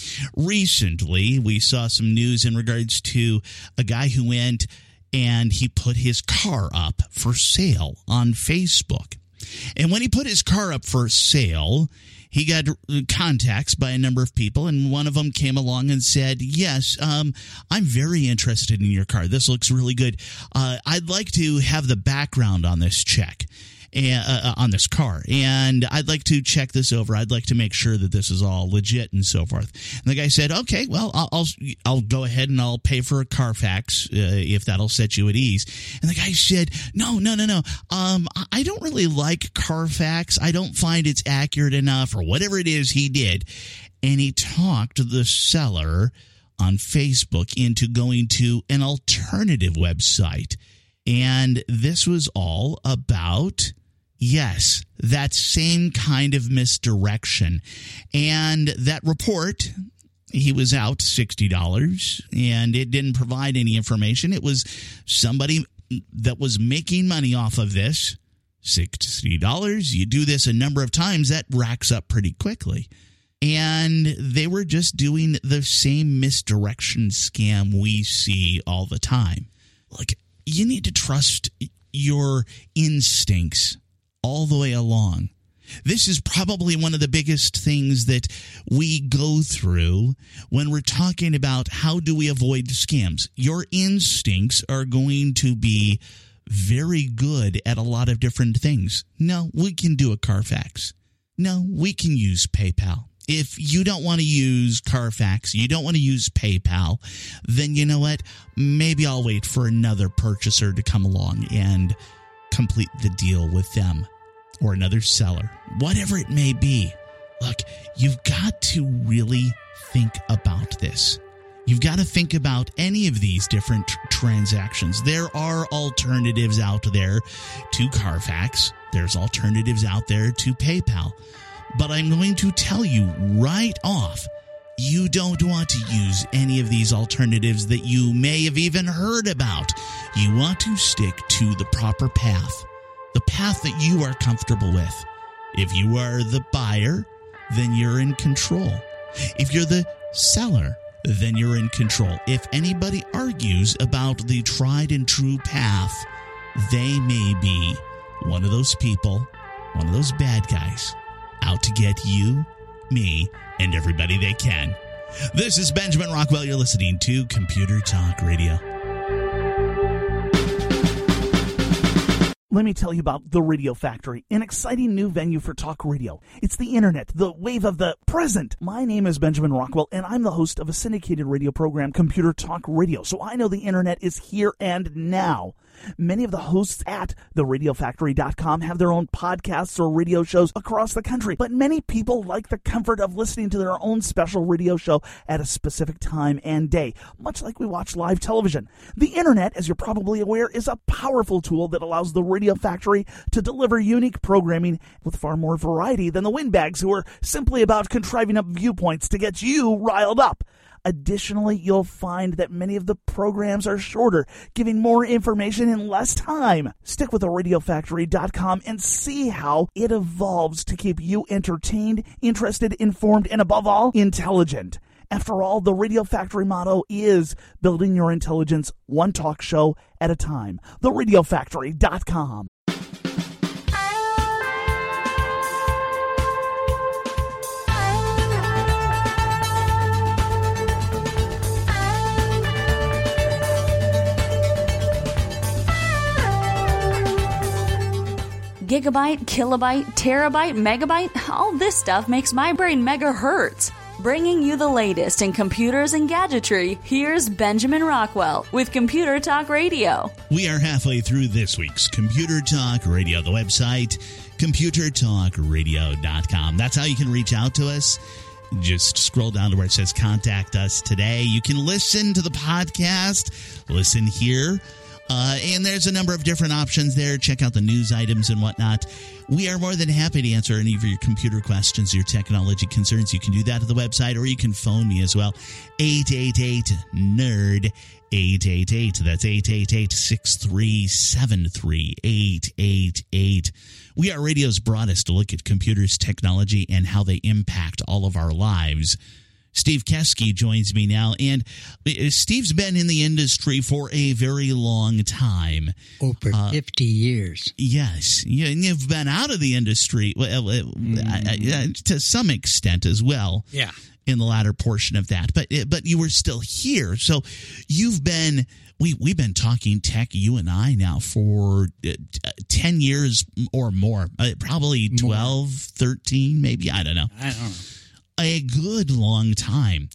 Recently, we saw some news in regards to a guy who went and he put his car up for sale on Facebook. And when he put his car up for sale, he got contacts by a number of people, and one of them came along and said, yes, um, I'm very interested in your car. This looks really good. Uh, I'd like to have the background on this check. And, uh, on this car, and I'd like to check this over. I'd like to make sure that this is all legit and so forth. And the guy said, okay, well, I'll I'll, I'll go ahead and I'll pay for a Carfax uh, if that'll set you at ease. And the guy said, no, no, no, no. Um, I don't really like Carfax. I don't find it's accurate enough, or whatever it is he did. And he talked the seller on Facebook into going to an alternative website. And this was all about, yes, that same kind of misdirection. And that report, he was out sixty dollars, and it didn't provide any information. It was somebody that was making money off of this, sixty dollars. You do this a number of times, that racks up pretty quickly. And they were just doing the same misdirection scam we see all the time. Like, you need to trust your instincts all the way along. This is probably one of the biggest things that we go through when we're talking about how do we avoid scams. Your instincts are going to be very good at a lot of different things. No, we can do a Carfax. No, we can use PayPal. If you don't want to use Carfax, you don't want to use PayPal, then you know what? Maybe I'll wait for another purchaser to come along and complete the deal with them, or another seller, whatever it may be. Look, you've got to really think about this. You've got to think about any of these different tr- transactions. There are alternatives out there to Carfax. There's alternatives out there to PayPal. But I'm going to tell you right off, you don't want to use any of these alternatives that you may have even heard about. You want to stick to the proper path, the path that you are comfortable with. If you are the buyer, then you're in control. If you're the seller, then you're in control. If anybody argues about the tried and true path, they may be one of those people, one of those bad guys, out to get you, me, and everybody they can. This is Benjamin Rockwell. You're listening to Computer Talk Radio. Let me tell you about The Radio Factory, an exciting new venue for talk radio. It's the internet, the wave of the present. My name is Benjamin Rockwell, and I'm the host of a syndicated radio program, Computer Talk Radio, so I know the internet is here and now. Many of the hosts at the radio factory dot com have their own podcasts or radio shows across the country, but many people like the comfort of listening to their own special radio show at a specific time and day, much like we watch live television. The internet, as you're probably aware, is a powerful tool that allows the Radio Factory to deliver unique programming with far more variety than the windbags who are simply about contriving up viewpoints to get you riled up. Additionally, you'll find that many of the programs are shorter, giving more information in less time. Stick with the radio factory dot com and see how it evolves to keep you entertained, interested, informed, and above all, intelligent. After all, the Radio Factory motto is building your intelligence one talk show at a time. the radio factory dot com. gigabyte, kilobyte, terabyte, megabyte, all this stuff makes my brain megahertz. Bringing you the latest in computers and gadgetry, here's Benjamin Rockwell with Computer Talk Radio. We are halfway through this week's Computer Talk Radio, the website, computer talk radio dot com. That's how you can reach out to us. Just scroll down to where it says Contact Us Today. You can listen to the podcast, listen here. Uh, and there's a number of different options there. Check out the news items and whatnot. We are more than happy to answer any of your computer questions, your technology concerns. You can do that at the website, or you can phone me as well. eight eight eight nerd eight eight eight. That's eight eight eight, six three seven three, eight eight eight. We are radio's broadest look at computers, technology, and how they impact all of our lives. Steve Keski joins me now, and Steve's been in the industry for a very long time. Over uh, fifty years. Yes. You've been out of the industry well, mm. to some extent as well. Yeah. In the latter portion of that. But but you were still here. So you've been, we, we've been talking tech, you and I, now for ten years or more. Uh, probably twelve, more. thirteen, maybe. I don't know. I don't know. A good long time.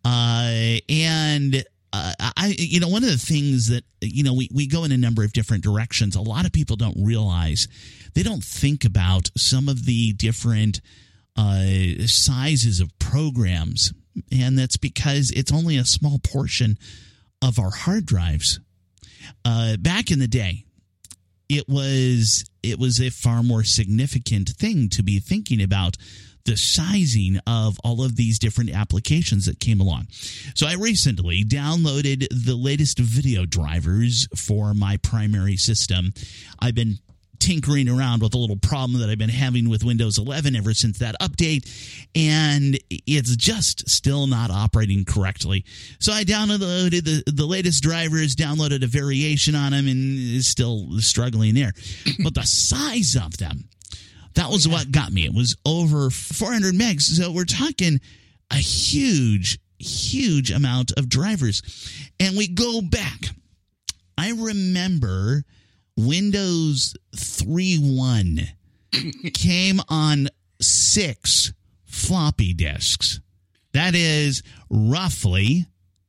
Uh, and, uh, I, you know, one of the things that, you know, we, we go in a number of different directions. A lot of people don't realize, they don't think about some of the different uh, sizes of programs. And that's because it's only a small portion of our hard drives. Uh, back in the day, it was, it was a far more significant thing to be thinking about the sizing of all of these different applications that came along. So I recently downloaded the latest video drivers for my primary system. I've been tinkering around with a little problem that I've been having with Windows eleven ever since that update, and it's just still not operating correctly. So I downloaded the, the latest drivers, downloaded a variation on them, and is still struggling there. But the size of them, that was what got me. It was over four hundred megs. So we're talking a huge, huge amount of drivers. And we go back. I remember Windows three point one came on six floppy disks. That is roughly,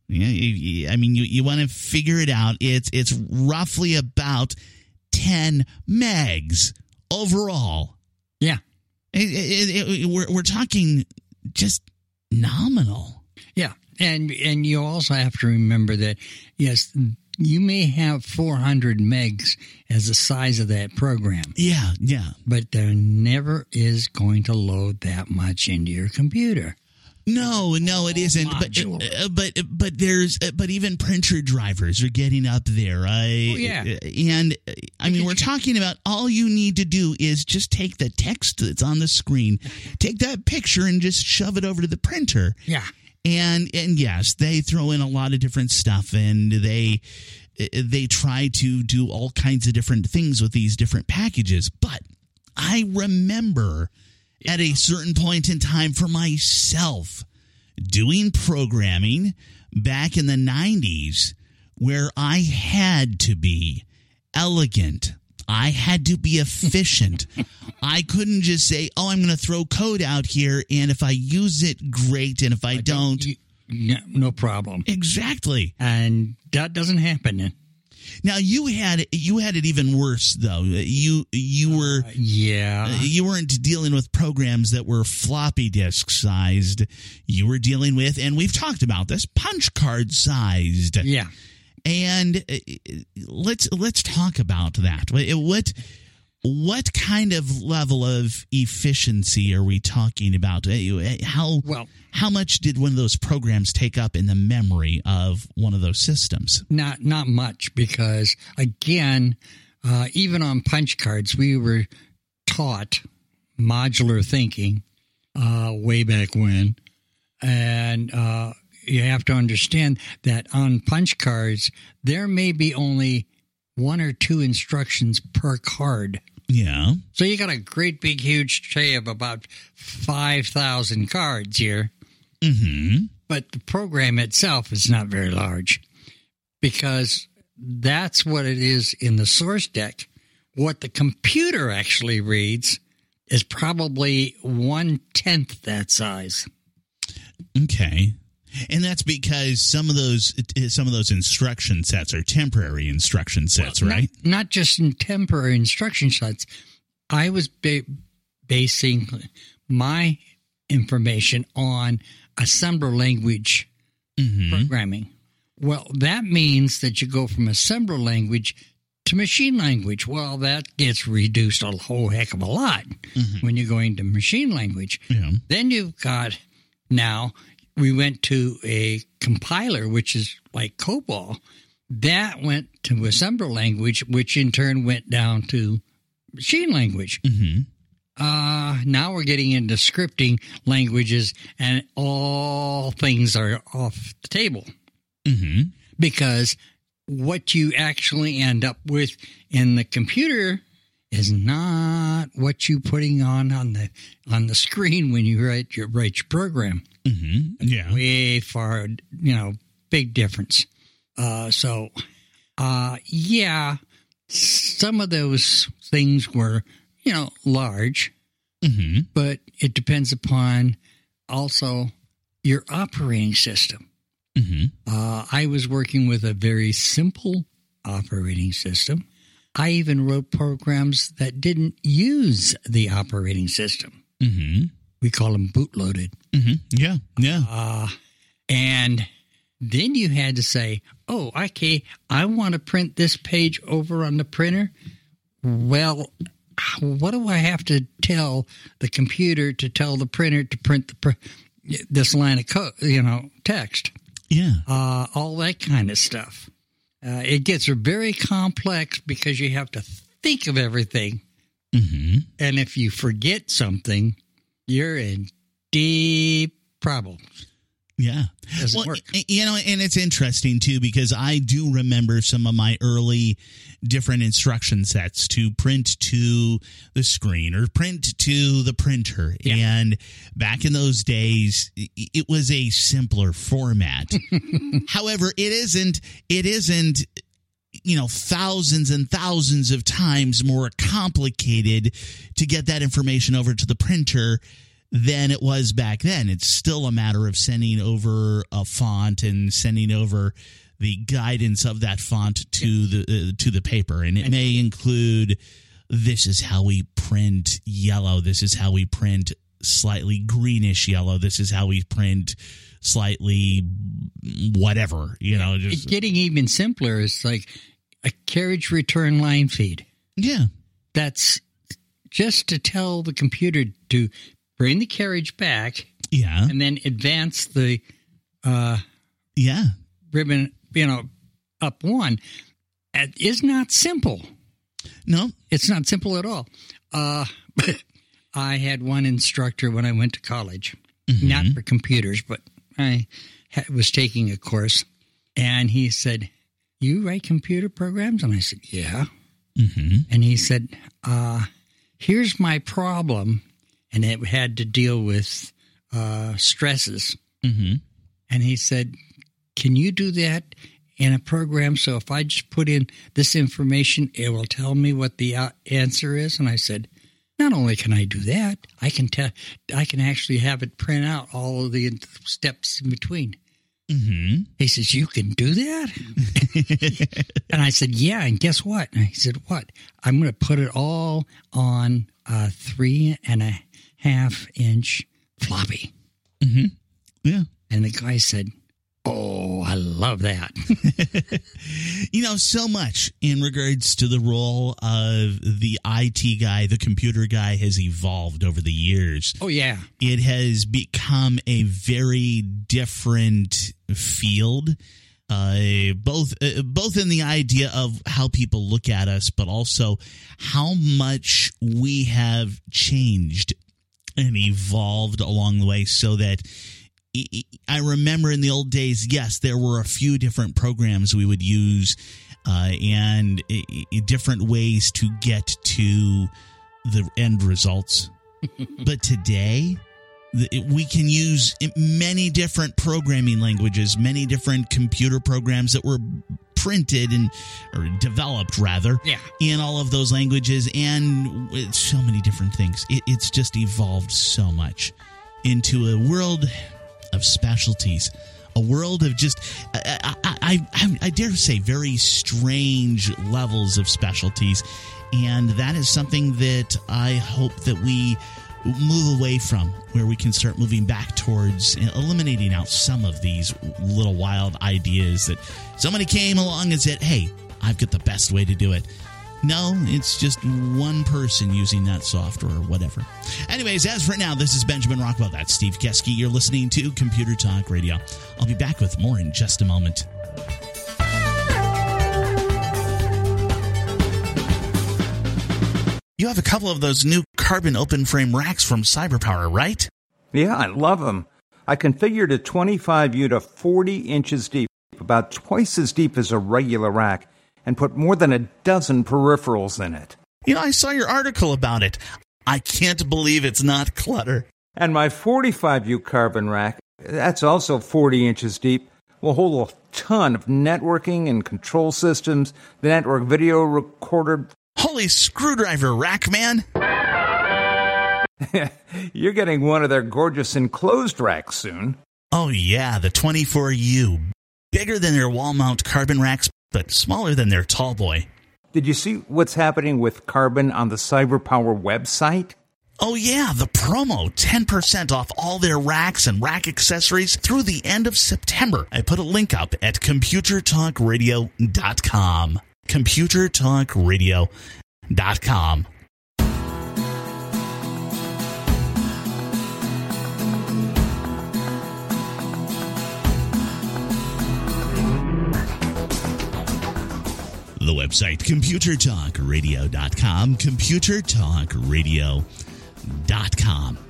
I mean, you, you want to figure it out. It's, it's roughly about ten megs overall. Yeah. It, it, it, we're, we're talking just nominal. Yeah. And and you also have to remember that, yes, you may have four hundred megs as the size of that program. Yeah, yeah. But there never is going to load that much into your computer. No, no, it isn't. But, uh, but but there's but even printer drivers are getting up there. I, oh, yeah. And I mean, we're talking about all you need to do is just take the text that's on the screen, take that picture, and just shove it over to the printer. Yeah. And and yes, they throw in a lot of different stuff, and they they try to do all kinds of different things with these different packages. But I remember at a certain point in time for myself doing programming back in the nineties where I had to be elegant. I had to be efficient. I couldn't just say, oh, I'm going to throw code out here, and if I use it, great, and if I, I don't... You, no, no problem. Exactly. And that doesn't happen. Now, you had you had it even worse, though. You you were uh, yeah. You weren't dealing with programs that were floppy disk sized. You were dealing with, and we've talked about this, punch card sized. Yeah. And let's let's talk about that. What what kind of level of efficiency are we talking about? How well? How much did one of those programs take up in the memory of one of those systems? Not not much, because again, uh, even on punch cards, we were taught modular thinking uh, way back when, and uh, you have to understand that on punch cards, there may be only one or two instructions per card. Yeah. So you got a great big huge tray of about five thousand cards here. Mm-hmm. But the program itself is not very large, because that's what it is in the source deck. what the computer actually reads is probably one-tenth that size. Okay. And that's because some of those some of those instruction sets are temporary instruction sets, well, right? Not, not just in temporary instruction sets. I was ba- basing my information on assembler language mm-hmm. programming. Well, that means that you go from assembler language to machine language. Well, that gets reduced a whole heck of a lot mm-hmm. when you're going to machine language. Yeah. Then you've got now... We went to a compiler, which is like COBOL. That went to assembler language, which in turn went down to machine language. Mm-hmm. Uh, now we're getting into scripting languages, and all things are off the table. Mm-hmm. Because what you actually end up with in the computer is not what you're putting on on the on the screen when you write your write your program. Mm-hmm. Yeah, way far, you know, big difference. Uh, so, uh, yeah, some of those things were, you know, large, mm-hmm. but it depends upon also your operating system. Mm-hmm. Uh, I was working with a very simple operating system. I even wrote programs that didn't use the operating system. Mm-hmm. We call them bootloaded. Mm-hmm. Yeah, yeah. Uh, and then you had to say, oh, okay, I want to print this page over on the printer. Well, what do I have to tell the computer to tell the printer to print the pr- this line of code, you know, text? Yeah. Uh, all that kind of stuff. Uh, it gets very complex because you have to think of everything. Mm-hmm. And if you forget something, you're in deep problems. Yeah. Doesn't well, work. You know, and it's interesting, too, because I do remember some of my early different instruction sets to print to the screen or print to the printer. Yeah. And back in those days, it was a simpler format. However, it isn't, it isn't, you know, thousands and thousands of times more complicated to get that information over to the printer than it was back then. It's still a matter of sending over a font and sending over the guidance of that font to yeah. the uh, to the paper, and it and may include, this is how we print yellow, this is how we print slightly greenish yellow, this is how we print slightly whatever, you know. Just, it's getting even simpler. It's like a carriage return line feed. Yeah. That's just to tell the computer to bring the carriage back, yeah, and then advance the uh, yeah ribbon, you know, up one. It is not simple. No, it's not simple at all. Uh, I had one instructor when I went to college, mm-hmm. not for computers, but I was taking a course, and he said, "You write computer programs?" And I said, "Yeah." Mm-hmm. And he said, uh, "Here's my problem." And it had to deal with uh, stresses. Mm-hmm. And he said, can you do that in a program? So if I just put in this information, it will tell me what the uh, answer is. And I said, not only can I do that, I can tell, I can actually have it print out all of the steps in between. Mm-hmm. He says, you can do that? And I said, yeah. And guess what? And he said, what? I'm going to put it all on a three and a half inch floppy. Mm-hmm. Yeah. And the guy said, oh, I love that. You know, so much in regards to the role of the I T guy, the computer guy, has evolved over the years. Oh, yeah. It has become a very different field, uh, both uh, both in the idea of how people look at us, but also how much we have changed and evolved along the way, so that I remember in the old days, yes, there were a few different programs we would use uh, and uh, different ways to get to the end results. But today, we can use many different programming languages, many different computer programs that were printed and or developed rather Yeah. in all of those languages, and it's so many different things. It, it's just evolved so much into a world of specialties, a world of just I, I, I, I dare say very strange levels of specialties, and that is something that I hope that we move away from, where we can start moving back towards eliminating out some of these little wild ideas that somebody came along and said, hey, I've got the best way to do it. No, it's just one person using that software or whatever. Anyways, as for now, this is Benjamin Rockwell. That's Steve Keski. You're listening to Computer Talk Radio. I'll be back with more in just a moment. You have a couple of those new carbon open frame racks from CyberPower, right? Yeah, I love them. I configured a twenty-five U to forty inches deep, about twice as deep as a regular rack, and put more than a dozen peripherals in it. You know, I saw your article about it. I can't believe it's not clutter. And my forty-five U carbon rack, that's also forty inches deep, will hold a ton of networking and control systems, the network video recorder. Holy screwdriver rack, man! You're getting one of their gorgeous enclosed racks soon. Oh yeah, the twenty-four U. Bigger than their wall mount carbon racks, but smaller than their tall boy. Did you see what's happening with carbon on the CyberPower website? Oh yeah, the promo, ten percent off all their racks and rack accessories through the end of September. I put a link up at computer talk radio dot com. computer talk radio dot com. The website, computer talk radio dot com, computer talk radio dot com.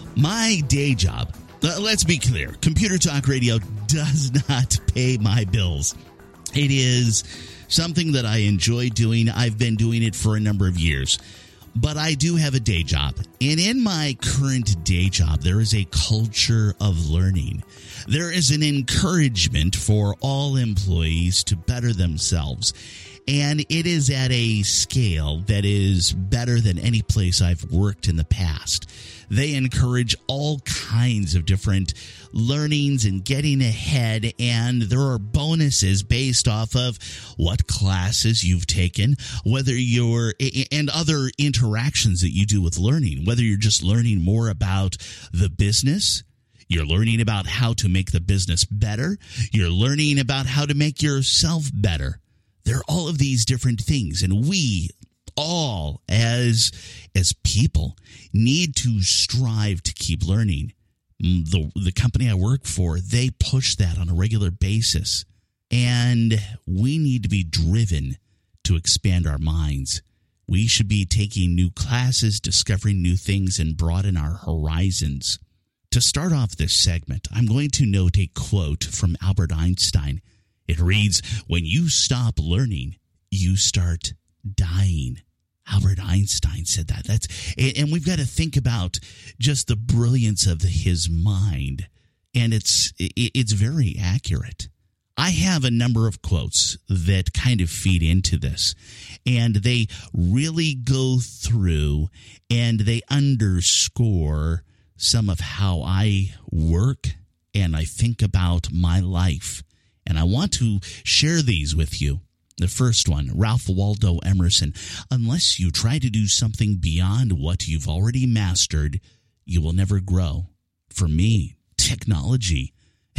My day job, uh, let's be clear, Computer Talk Radio does not pay my bills. It is something that I enjoy doing. I've been doing it for a number of years. But I do have a day job. And in my current day job, there is a culture of learning. There is an encouragement for all employees to better themselves. And it is at a scale that is better than any place I've worked in the past. They encourage all kinds of different learnings and getting ahead, and there are bonuses based off of what classes you've taken, whether you're, and other interactions that you do with learning, whether you're just learning more about the business, you're learning about how to make the business better, you're learning about how to make yourself better. There are all of these different things, and we all, as as people, need to strive to keep learning. The, the company I work for, they push that on a regular basis, and we need to be driven to expand our minds. We should be taking new classes, discovering new things, and broaden our horizons. To start off this segment, I'm going to note a quote from Albert Einstein. It reads, "When you stop learning, you start dying." Albert Einstein said that. That's, and we've got to think about just the brilliance of his mind, and it's it's very accurate. I have a number of quotes that kind of feed into this, and they really go through and they underscore some of how I work and I think about my life. And I want to share these with you. The first one, Ralph Waldo Emerson. "Unless you try to do something beyond what you've already mastered, you will never grow." For me, technology.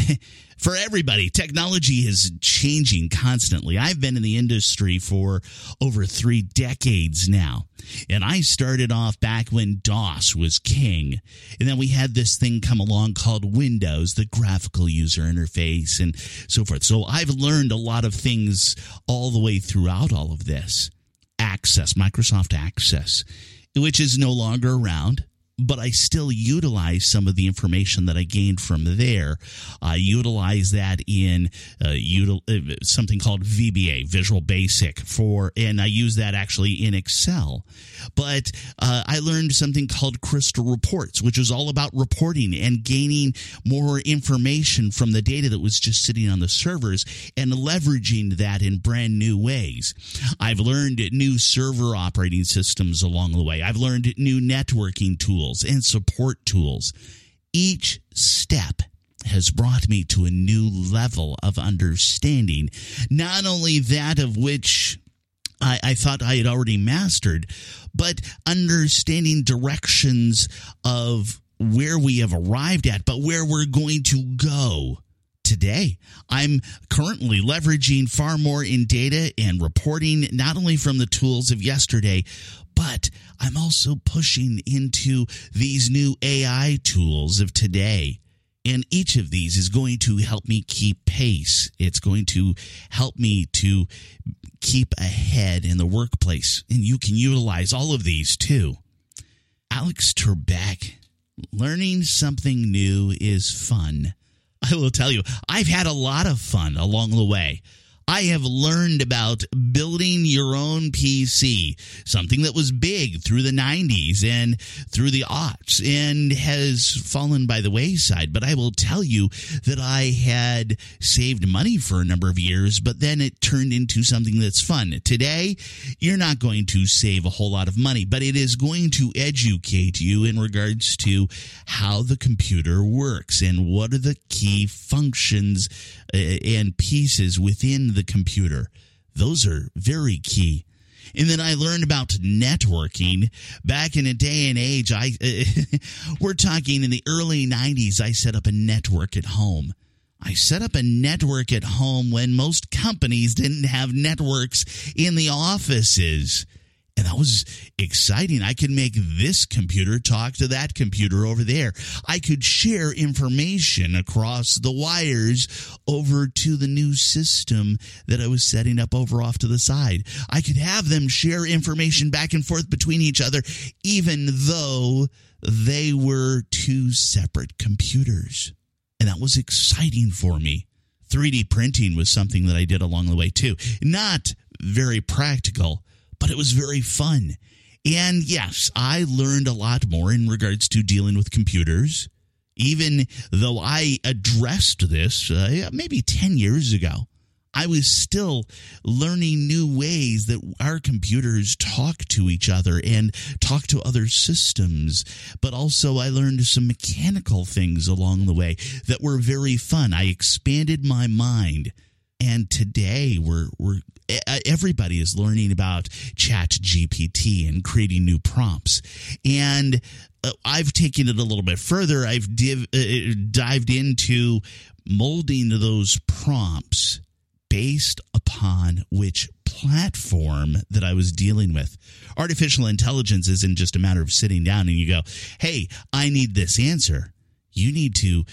For everybody, technology is changing constantly. I've been in the industry for over three decades now. And I started off back when DOS was king. And then we had this thing come along called Windows, the graphical user interface, and so forth. So I've learned a lot of things all the way throughout all of this. Access, Microsoft Access, which is no longer around. but I still utilize some of the information that I gained from there. I utilize that in uh, util- uh, something called V B A, Visual Basic, for, and I use that actually in Excel. But uh, I learned something called Crystal Reports, which is all about reporting and gaining more information from the data that was just sitting on the servers and leveraging that in brand new ways. I've learned new server operating systems along the way. I've learned new networking tools and support tools. Each step has brought me to a new level of understanding, not only that of which I, I thought I had already mastered, but understanding directions of where we have arrived at, but where we're going to go today. I'm currently leveraging far more in data and reporting, not only from the tools of yesterday, but I'm also pushing into these new A I tools of today. And each of these is going to help me keep pace. It's going to help me to keep ahead in the workplace. And you can utilize all of these too. Alex Trebek, learning something new is fun. I will tell you, I've had a lot of fun along the way. I have learned about building your own P C, something that was big through the nineties and through the aughts and has fallen by the wayside. But I will tell you that I had saved money for a number of years, but then it turned into something that's fun. Today, you're not going to save a whole lot of money, but it is going to educate you in regards to how the computer works and what are the key functions and pieces within the computer. Those are very key. And then I learned about networking back in a day and age. I uh, we're talking in the early nineties. I set up a network at home. I set up a network at home when most companies didn't have networks in the offices. And that was exciting. I could make this computer talk to that computer over there. I could share information across the wires over to the new system that I was setting up over off to the side. I could have them share information back and forth between each other, even though they were two separate computers. And that was exciting for me. three D printing was something that I did along the way too. Not very practical, but it was very fun. And yes, I learned a lot more in regards to dealing with computers, even though I addressed this uh, maybe ten years ago. I was still learning new ways that our computers talk to each other and talk to other systems. But also I learned some mechanical things along the way that were very fun. I expanded my mind. And today we're we're everybody is learning about Chat G P T and creating new prompts. And uh, I've taken it a little bit further. I've div, uh, dived into molding those prompts based upon which platform that I was dealing with. Artificial intelligence isn't just a matter of sitting down and you go, hey, I need this answer. You need to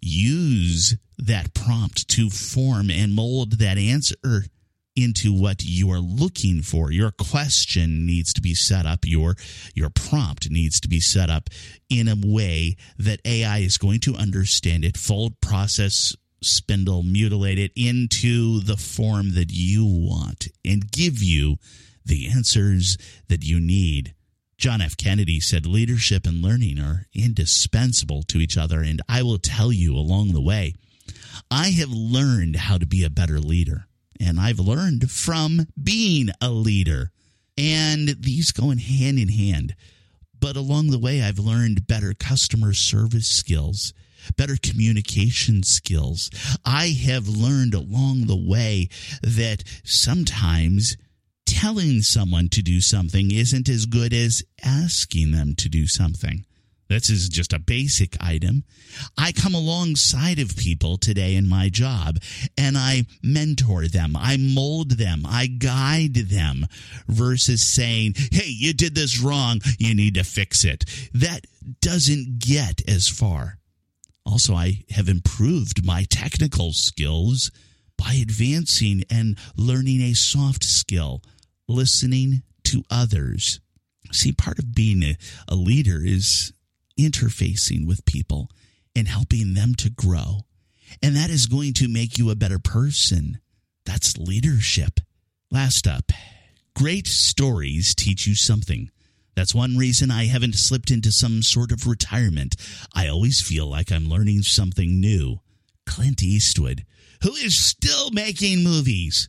use that prompt to form and mold that answer into what you are looking for. Your question needs to be set up. Your, your prompt needs to be set up in a way that A I is going to understand it, fold, process, spindle, mutilate it into the form that you want and give you the answers that you need. John F. Kennedy said leadership and learning are indispensable to each other, and I will tell you along the way, I have learned how to be a better leader, and I've learned from being a leader, and these go in hand in hand. But along the way, I've learned better customer service skills, better communication skills. I have learned along the way that sometimes telling someone to do something isn't as good as asking them to do something. This is just a basic item. I come alongside of people today in my job, and I mentor them. I mold them. I guide them versus saying, hey, you did this wrong. You need to fix it. That doesn't get as far. Also, I have improved my technical skills by advancing and learning a soft skill, listening to others. See, part of being a, a leader is interfacing with people and helping them to grow. And that is going to make you a better person. That's leadership. Last up, great stories teach you something. That's one reason I haven't slipped into some sort of retirement. I always feel like I'm learning something new. Clint Eastwood, who is still making movies,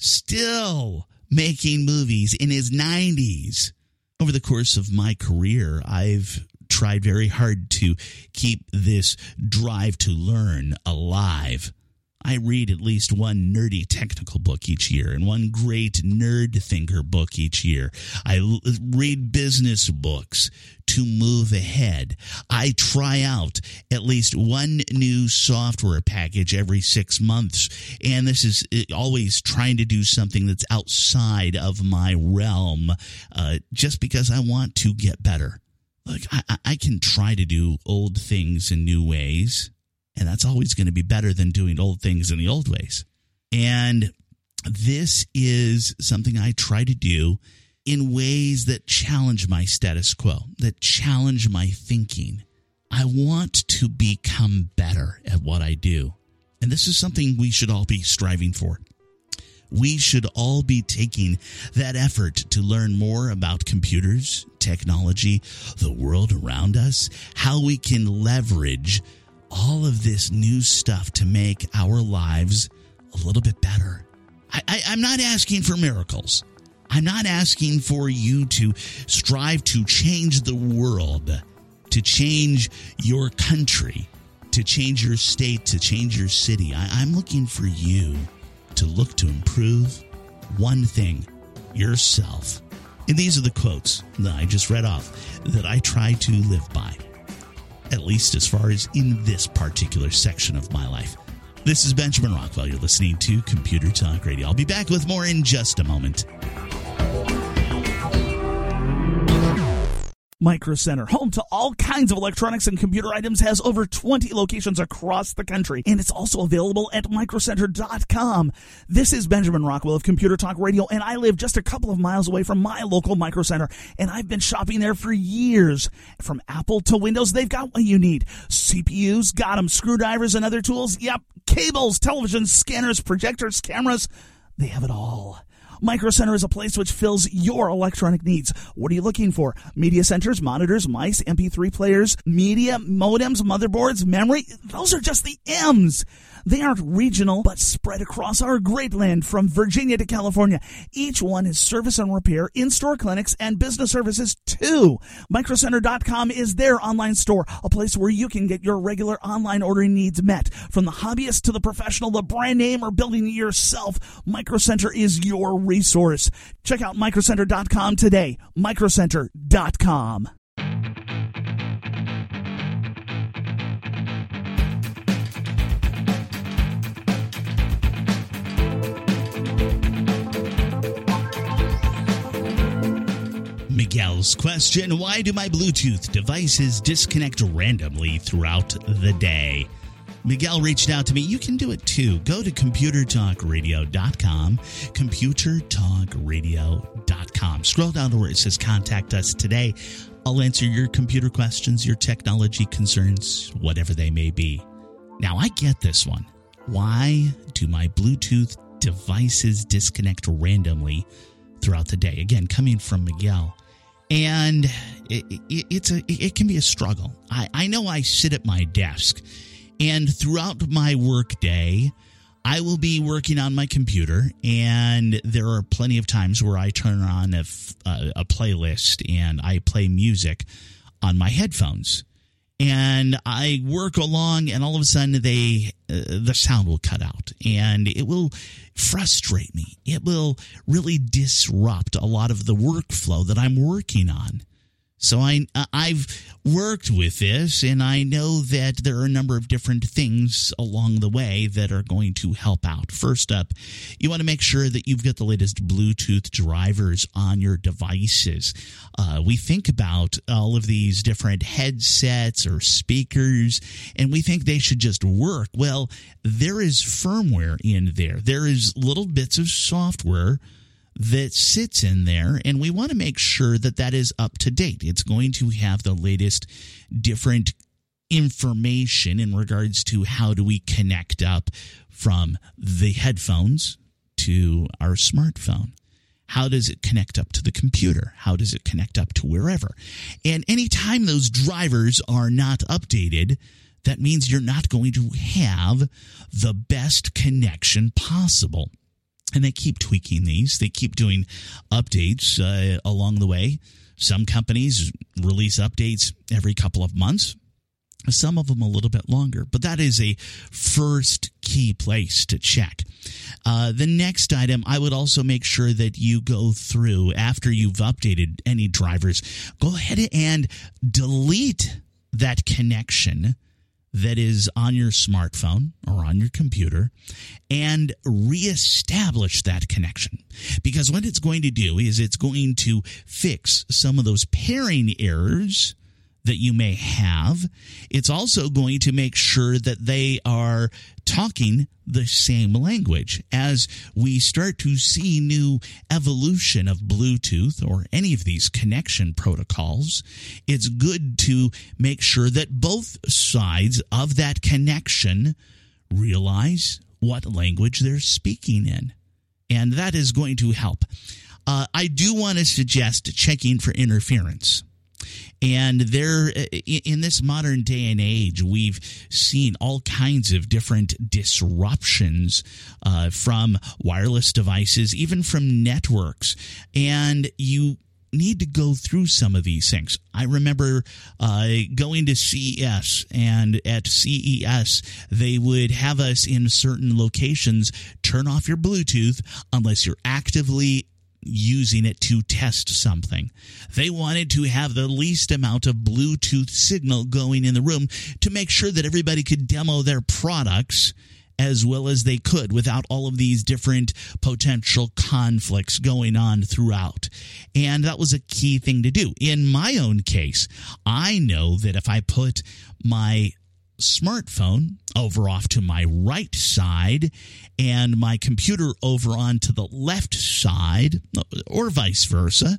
still making movies in his nineties. Over the course of my career, I've tried very hard to keep this drive to learn alive. I read at least one nerdy technical book each year and one great nerd thinker book each year. I l- read business books to move ahead. I try out at least one new software package every six months. And this is always trying to do something that's outside of my realm uh, just because I want to get better. Look, I, I can try to do old things in new ways. And that's always going to be better than doing old things in the old ways. And this is something I try to do in ways that challenge my status quo, that challenge my thinking. I want to become better at what I do. And this is something we should all be striving for. We should all be taking that effort to learn more about computers, technology, the world around us, how we can leverage all of this new stuff to make our lives a little bit better. I, I, I'm not asking for miracles. I'm not asking for you to strive to change the world, to change your country, to change your state, to change your city. I, I'm looking for you to look to improve one thing, yourself. And these are the quotes that I just read off that I try to live by, at least as far as in this particular section of my life. This is Benjamin Rockwell. You're listening to Computer Talk Radio. I'll be back with more in just a moment. Micro Center, home to all kinds of electronics and computer items, has over twenty locations across the country, and it's also available at micro center dot com. This is Benjamin Rockwell of Computer Talk Radio, and I live just a couple of miles away from my local Micro Center, and I've been shopping there for years. From Apple to Windows, they've got what you need. C P Us, got them. Screwdrivers and other tools, yep. Cables, televisions, scanners, projectors, cameras, they have it all. Micro Center is a place which fills your electronic needs. What are you looking for? Media centers, monitors, mice, M P three players, media, modems, motherboards, memory. Those are just the M's. They aren't regional, but spread across our great land from Virginia to California. Each one is service and repair, in-store clinics, and business services too. micro center dot com is their online store, a place where you can get your regular online ordering needs met. From the hobbyist to the professional, the brand name, or building it yourself, Micro Center is your resource. Check out micro center dot com today. micro center dot com. Miguel's question: why do my Bluetooth devices disconnect randomly throughout the day? Miguel reached out to me. You can do it too. Go to computer talk radio dot com, computer talk radio dot com. Scroll down to where it says contact us today. I'll answer your computer questions, your technology concerns, whatever they may be. Now, I get this one. Why do my Bluetooth devices disconnect randomly throughout the day? Again, coming from Miguel. And it, it, it's a, it can be a struggle. I, I know I sit at my desk, and throughout my work day, I will be working on my computer, and there are plenty of times where I turn on a, a, a playlist and I play music on my headphones. And I work along, and all of a sudden, they uh, the sound will cut out, and it will frustrate me. It will really disrupt a lot of the workflow that I'm working on. So I, I've worked with this, and I know that there are a number of different things along the way that are going to help out. First up, you want to make sure that you've got the latest Bluetooth drivers on your devices. Uh, we think about all of these different headsets or speakers, and we think they should just work. Well, there is firmware in there. There is little bits of software that sits in there, and we want to make sure that that is up to date. It's going to have the latest different information in regards to how do we connect up from the headphones to our smartphone. How does it connect up to the computer? How does it connect up to wherever? And anytime those drivers are not updated, that means you're not going to have the best connection possible. And they keep tweaking these. They keep doing updates uh, along the way. Some companies release updates every couple of months. Some of them a little bit longer. But that is a first key place to check. Uh, the next item, I would also make sure that you go through, after you've updated any drivers, go ahead and delete that connection that is on your smartphone or on your computer and reestablish that connection. Because what it's going to do is it's going to fix some of those pairing errors that you may have. It's also going to make sure that they are talking the same language. As we start to see new evolution of Bluetooth or any of these connection protocols, it's good to make sure that both sides of that connection realize what language they're speaking in. And that is going to help. Uh, I do want to suggest checking for interference. And there, in this modern day and age, we've seen all kinds of different disruptions uh, from wireless devices, even from networks. And you need to go through some of these things. I remember uh, going to C E S, and at C E S, they would have us in certain locations turn off your Bluetooth unless you're actively using it to test something. They wanted to have the least amount of Bluetooth signal going in the room to make sure that everybody could demo their products as well as they could without all of these different potential conflicts going on throughout. And that was a key thing to do. In my own case, I know that if I put my smartphone over off to my right side and my computer over onto the left side, or vice versa,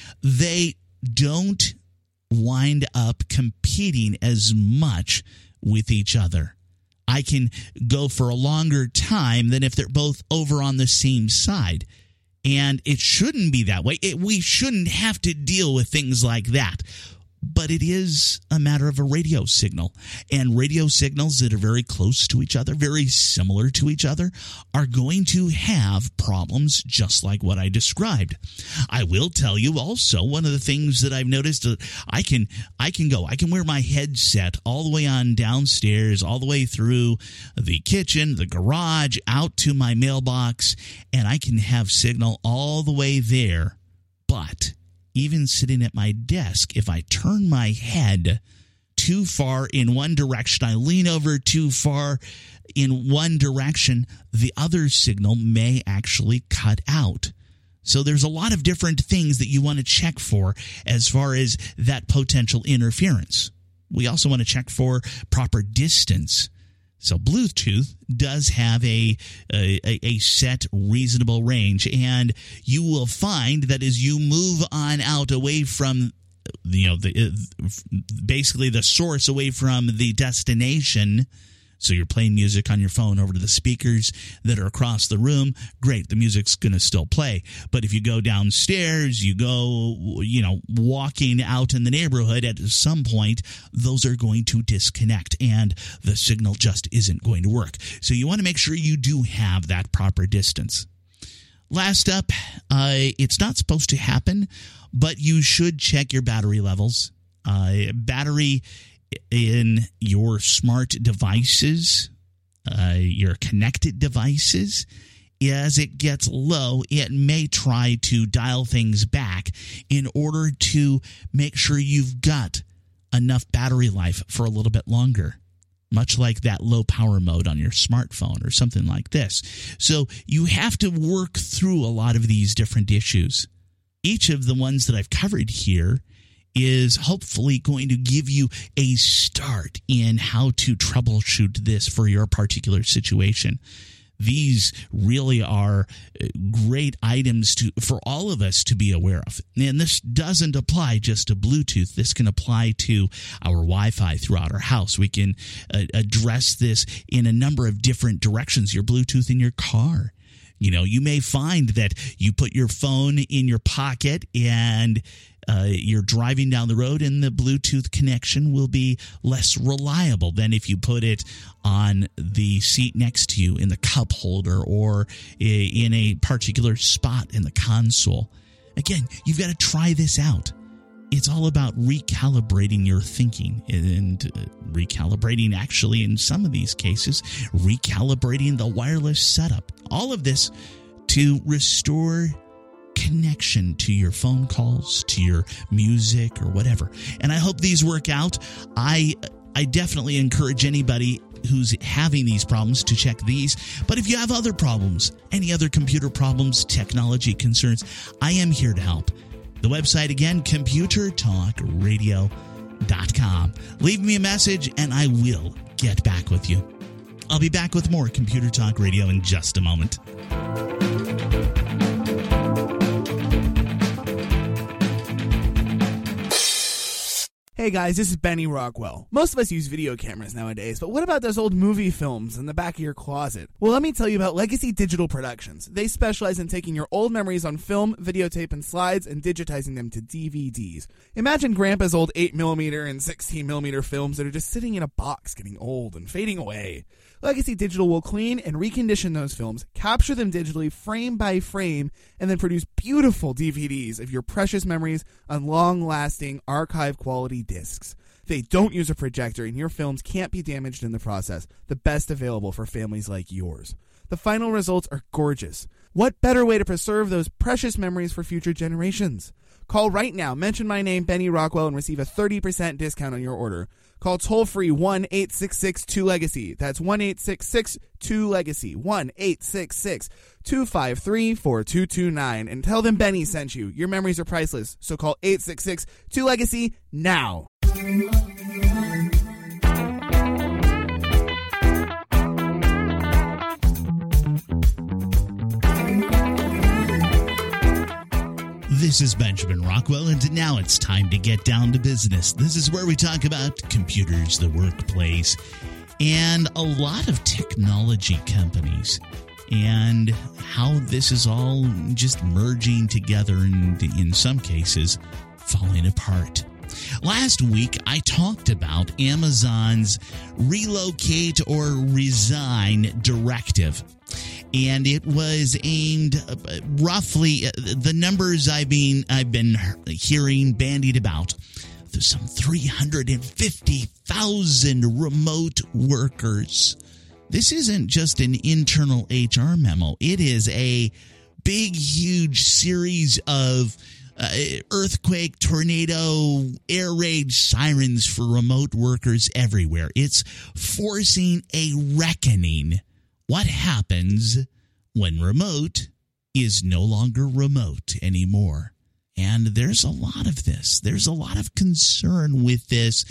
they don't wind up competing as much with each other. I can go for a longer time than if they're both over on the same side. And it shouldn't be that way. It, we shouldn't have to deal with things like that. But it is a matter of a radio signal. And radio signals that are very close to each other, very similar to each other, are going to have problems just like what I described. I will tell you also, one of the things that I've noticed, that I can I can go, I can wear my headset all the way on downstairs, all the way through the kitchen, the garage, out to my mailbox, and I can have signal all the way there. But even sitting at my desk, if I turn my head too far in one direction, I lean over too far in one direction, the other signal may actually cut out. So there's a lot of different things that you want to check for as far as that potential interference. We also want to check for proper distance. So Bluetooth does have a, a a set reasonable range, and you will find that as you move on out away from, you know, the basically the source, away from the destination. So you're playing music on your phone over to the speakers that are across the room. Great, the music's going to still play. But if you go downstairs, you go, you know, walking out in the neighborhood, at some point, those are going to disconnect and the signal just isn't going to work. So you want to make sure you do have that proper distance. Last up, uh, it's not supposed to happen, but you should check your battery levels. Uh, battery in your smart devices, uh, your connected devices, as it gets low, it may try to dial things back in order to make sure you've got enough battery life for a little bit longer, much like that low power mode on your smartphone or something like this. So you have to work through a lot of these different issues. Each of the ones that I've covered here is hopefully going to give you a start in how to troubleshoot this for your particular situation. these really are great items to for all of us to be aware of. And this doesn't apply just to Bluetooth. This can apply to our Wi-Fi throughout our house. We can uh, address this in a number of different directions. Your Bluetooth in your car. You know, you may find that you put your phone in your pocket and uh, you're driving down the road and the Bluetooth connection will be less reliable than if you put it on the seat next to you in the cup holder or in a particular spot in the console. Again, you've got to try this out. It's all about recalibrating your thinking and uh, recalibrating, actually, in some of these cases, recalibrating the wireless setup. All of this to restore connection to your phone calls, to your music, or whatever. And I hope these work out. I I definitely encourage anybody who's having these problems to check these. But if you have other problems, any other computer problems, technology concerns, I am here to help. The website again, computer talk radio dot com. Leave me a message and I will get back with you. I'll be back with more Computer Talk Radio in just a moment. Hey guys, this is Benny Rockwell. Most of us use video cameras nowadays, but what about those old movie films in the back of your closet? Well, let me tell you about Legacy Digital Productions. They specialize in taking your old memories on film, videotape, and slides and digitizing them to D V Ds. Imagine Grandpa's old eight millimeter and sixteen millimeter films that are just sitting in a box getting old and fading away. Legacy Digital will clean and recondition those films, capture them digitally frame by frame, and then produce beautiful D V Ds of your precious memories on long-lasting, archive-quality discs. They don't use a projector, and your films can't be damaged in the process, the best available for families like yours. The final results are gorgeous. What better way to preserve those precious memories for future generations? Call right now, mention my name, Benny Rockwell, and receive a thirty percent discount on your order. Call toll-free one eight six six two legacy. That's one eight six six two legacy. one eight six six two five three four two two nine. And tell them Benny sent you. Your memories are priceless. So call eight six six two legacy now. This is Benjamin Rockwell, and now it's time to get down to business. This is where we talk about computers, the workplace, and a lot of technology companies, and how this is all just merging together and, in some cases, falling apart. Last week, I talked about Amazon's relocate or resign directive. And it was aimed uh, roughly uh, the numbers I've been I've been hearing bandied about. There's some three hundred fifty thousand remote workers. This isn't just an internal H R memo. It is a big, huge series of uh, earthquake, tornado, air raid sirens for remote workers everywhere. It's forcing a reckoning. What happens when remote is no longer remote anymore? And there's a lot of this. There's a lot of concern with this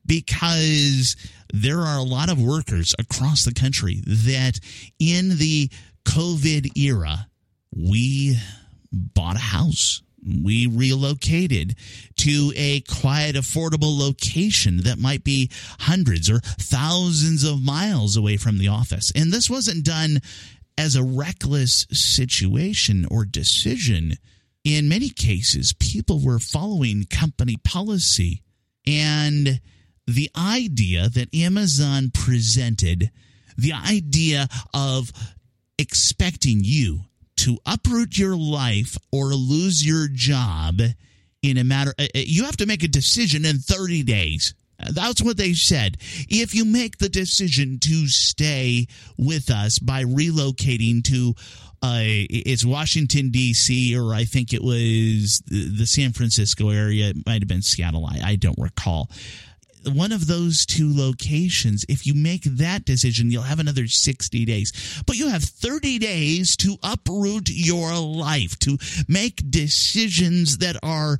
because there are a lot of workers across the country that in the COVID era, we bought a house. We relocated to a quiet, affordable location that might be hundreds or thousands of miles away from the office. And this wasn't done as a reckless situation or decision. In many cases, people were following company policy. And the idea that Amazon presented, the idea of expecting you to uproot your life or lose your job in a matter, you have to make a decision in thirty days. That's what they said. If you make the decision to stay with us by relocating to, uh, it's Washington, D C, or I think it was the San Francisco area. It might have been Seattle. I, I don't recall. One of those two locations, if you make that decision, you'll have another sixty days. But you have thirty days to uproot your life, to make decisions that are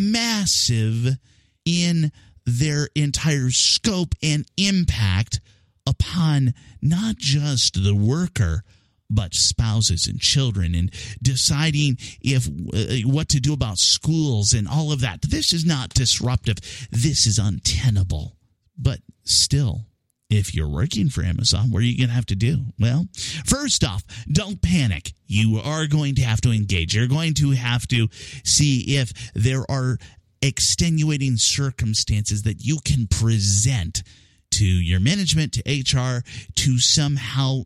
massive in their entire scope and impact upon not just the worker, but spouses and children, and deciding if uh, what to do about schools and all of that. This is not disruptive. This is untenable. But still, if you're working for Amazon, what are you going to have to do? Well, first off, don't panic. You are going to have to engage. You're going to have to see if there are extenuating circumstances that you can present to your management, to H R, to somehow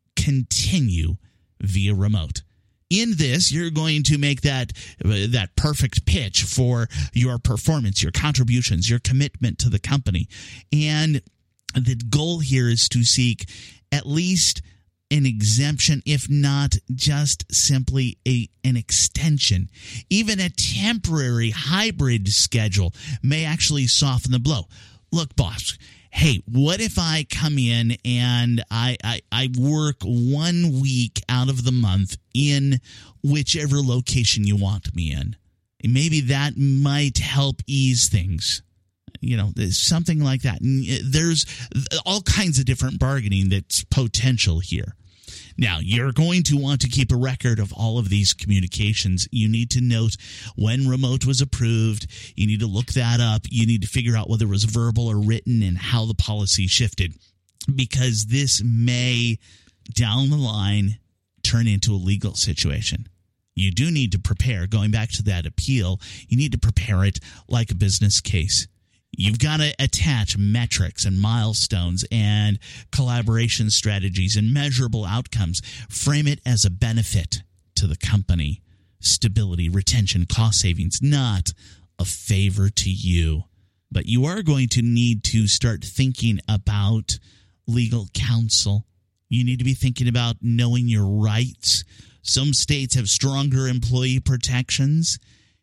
continue via remote. In this, you're going to make that uh, that perfect pitch for your performance, your contributions, your commitment to the company. And the goal here is to seek at least an exemption, if not just simply a an extension. Even a temporary hybrid schedule may actually soften the blow. Look, boss, hey, what if I come in and I, I, I work one week out of the month in whichever location you want me in? And maybe that might help ease things. You know, there's something like that. There's all kinds of different bargaining that's potential here. Now, you're going to want to keep a record of all of these communications. You need to note when remote was approved. You need to look that up. You need to figure out whether it was verbal or written and how the policy shifted, because this may, down the line, turn into a legal situation. You do need to prepare. Going back to that appeal, you need to prepare it like a business case. You've got to attach metrics and milestones and collaboration strategies and measurable outcomes. Frame it as a benefit to the company. Stability, retention, cost savings, not a favor to you. But you are going to need to start thinking about legal counsel. You need to be thinking about knowing your rights. Some states have stronger employee protections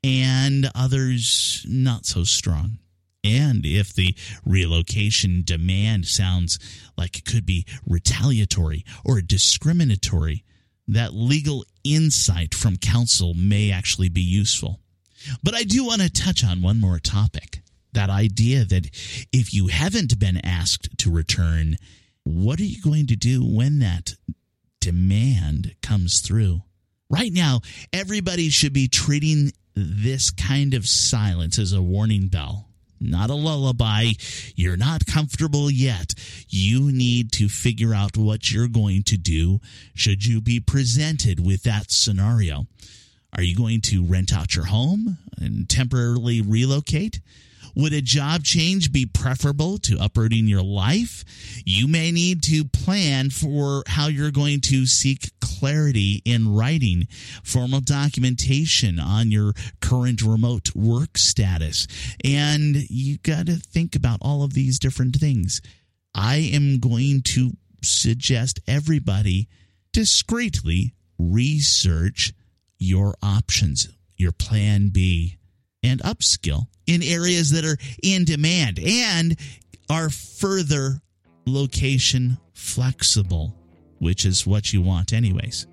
and others not so strong. And if the relocation demand sounds like it could be retaliatory or discriminatory, that legal insight from counsel may actually be useful. But I do want to touch on one more topic, that idea that if you haven't been asked to return, what are you going to do when that demand comes through? Right now, everybody should be treating this kind of silence as a warning bell. Not a lullaby. You're not comfortable yet. You need to figure out what you're going to do should you be presented with that scenario. Are you going to rent out your home and temporarily relocate? Would a job change be preferable to uprooting your life? You may need to plan for how you're going to seek clarity in writing, formal documentation on your current remote work status. And you got to think about all of these different things. I am going to suggest everybody discreetly research your options, your plan B, and upskill in areas that are in demand and are further location flexible, which is what you want anyways.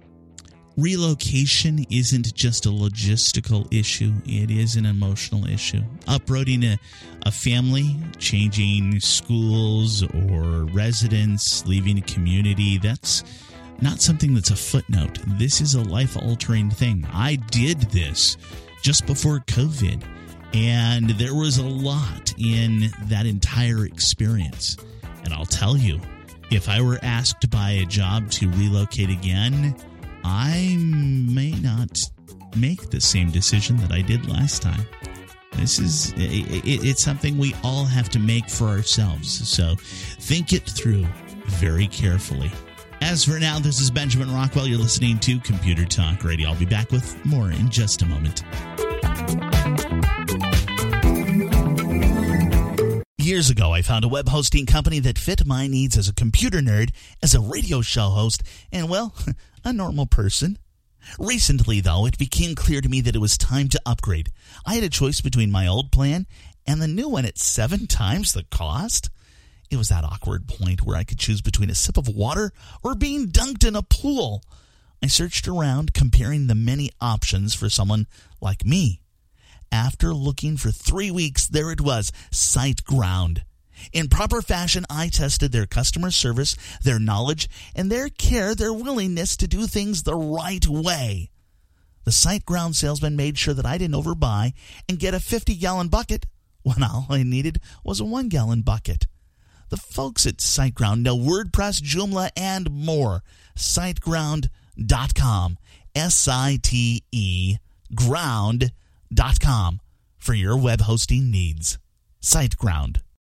Relocation isn't just a logistical issue. It is an emotional issue. Uprooting a, a family, changing schools or residence, leaving a community, that's not something that's a footnote. This is a life-altering thing. I did this just before COVID, and there was a lot in that entire experience. And I'll tell you, if I were asked by a job to relocate again, I may not make the same decision that I did last time. This is, it, it's something we all have to make for ourselves. So think it through very carefully. As for now, this is Benjamin Rockwell. You're listening to Computer Talk Radio. I'll be back with more in just a moment. Years ago, I found a web hosting company that fit my needs as a computer nerd, as a radio show host, and, well, a normal person. Recently, though, it became clear to me that it was time to upgrade. I had a choice between my old plan and the new one at seven times the cost. It was that awkward point where I could choose between a sip of water or being dunked in a pool. I searched around, comparing the many options for someone like me. After looking for three weeks, there it was, SiteGround. In proper fashion, I tested their customer service, their knowledge, and their care, their willingness to do things the right way. The SiteGround salesman made sure that I didn't overbuy and get a fifty-gallon bucket when all I needed was a one-gallon bucket. The folks at SiteGround know WordPress, Joomla, and more. SiteGround dot com. S I T E ground dot com for your web hosting needs. SiteGround.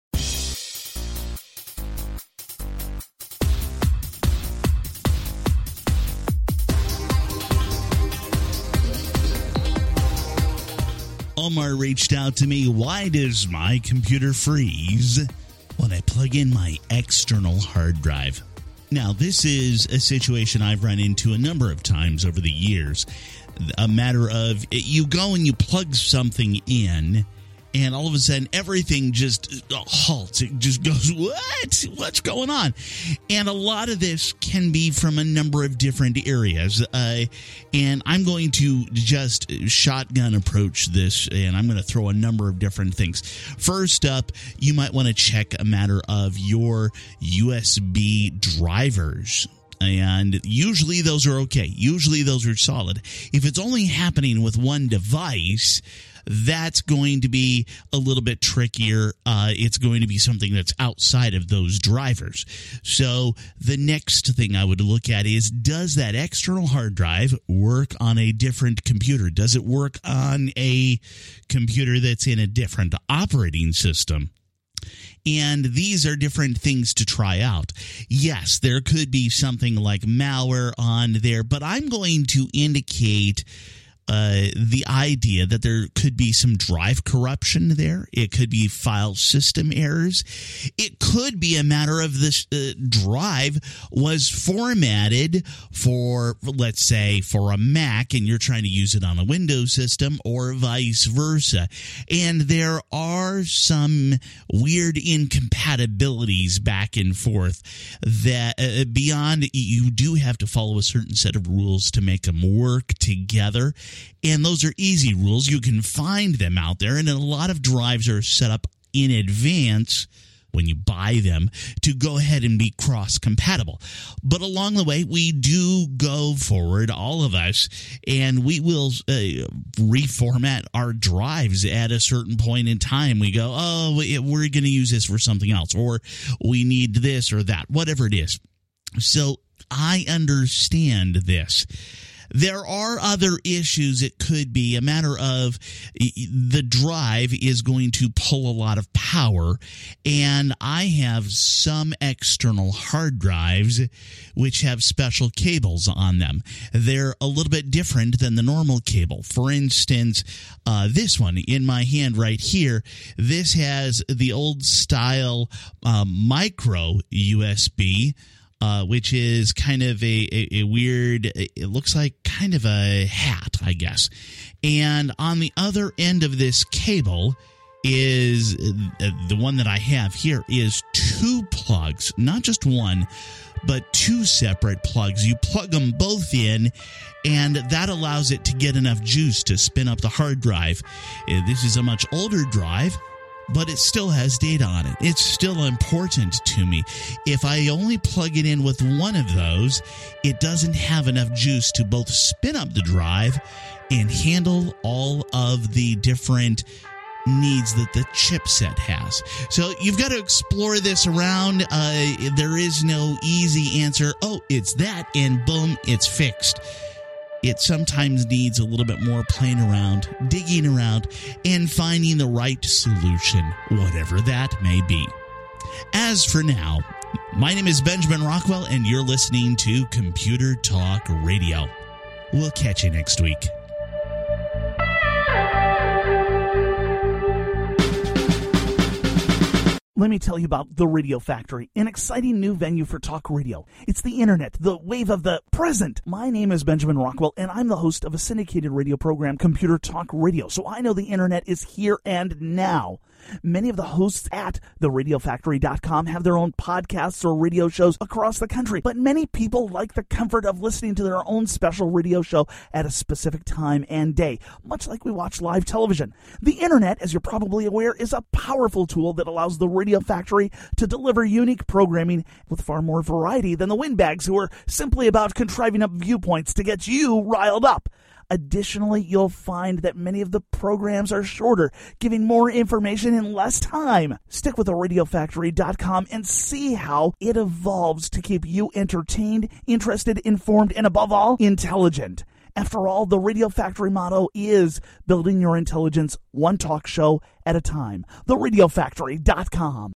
Omar reached out to me. Why does my computer freeze when I plug in my external hard drive? Now, this is a situation I've run into a number of times over the years. A matter of you go and you plug something in, and all of a sudden everything just halts. It just goes, what? What's going on? And a lot of this can be from a number of different areas. Uh, and I'm going to just shotgun approach this, and I'm going to throw a number of different things. First up, you might want to check a matter of your U S B drivers. And usually those are okay. Usually those are solid. If it's only happening with one device, that's going to be a little bit trickier. Uh, it's going to be something that's outside of those drivers. So the next thing I would look at is, does that external hard drive work on a different computer? Does it work on a computer that's in a different operating system? And these are different things to try out. Yes, there could be something like malware on there, but I'm going to indicate Uh, the idea that there could be some drive corruption there. It could be file system errors. It could be a matter of this uh, drive was formatted for, let's say, for a Mac, and you're trying to use it on a Windows system, or vice versa. And there are some weird incompatibilities back and forth that uh, beyond, you do have to follow a certain set of rules to make them work together. And those are easy rules. You can find them out there. And a lot of drives are set up in advance when you buy them to go ahead and be cross-compatible. But along the way, we do go forward, all of us, and we will uh, reformat our drives at a certain point in time. We go, oh, we're going to use this for something else, or we need this or that, whatever it is. So I understand this. There are other issues. It could be a matter of the drive is going to pull a lot of power, and I have some external hard drives which have special cables on them. They're a little bit different than the normal cable. For instance, uh, this one in my hand right here, this has the old style uh, micro U S B, Uh, which is kind of a, a, a weird, it looks like kind of a hat, I guess. And on the other end of this cable is, uh, the one that I have here is two plugs, not just one, but two separate plugs. You plug them both in, and that allows it to get enough juice to spin up the hard drive. Uh, this is a much older drive, but it still has data on it. It's still important to me. If I only plug it in with one of those, it doesn't have enough juice to both spin up the drive and handle all of the different needs that the chipset has. So you've got to explore this around. Uh, there is no easy answer. Oh, it's that, and boom, it's fixed. It sometimes needs a little bit more playing around, digging around, and finding the right solution, whatever that may be. As for now, my name is Benjamin Rockwell, and you're listening to Computer Talk Radio. We'll catch you next week. Let me tell you about The Radio Factory, an exciting new venue for talk radio. It's the internet, the wave of the present. My name is Benjamin Rockwell, and I'm the host of a syndicated radio program, Computer Talk Radio. So I know the internet is here and now. Many of the hosts at the radio factory dot com have their own podcasts or radio shows across the country, but many people like the comfort of listening to their own special radio show at a specific time and day, much like we watch live television. The internet, as you're probably aware, is a powerful tool that allows the radio Radio Factory to deliver unique programming with far more variety than the windbags who are simply about contriving up viewpoints to get you riled up. Additionally, you'll find that many of the programs are shorter, giving more information in less time. Stick with the radio factory dot com and see how it evolves to keep you entertained, interested, informed, and above all, intelligent. After all, the Radio Factory motto is building your intelligence one talk show at a time. the radio factory dot com.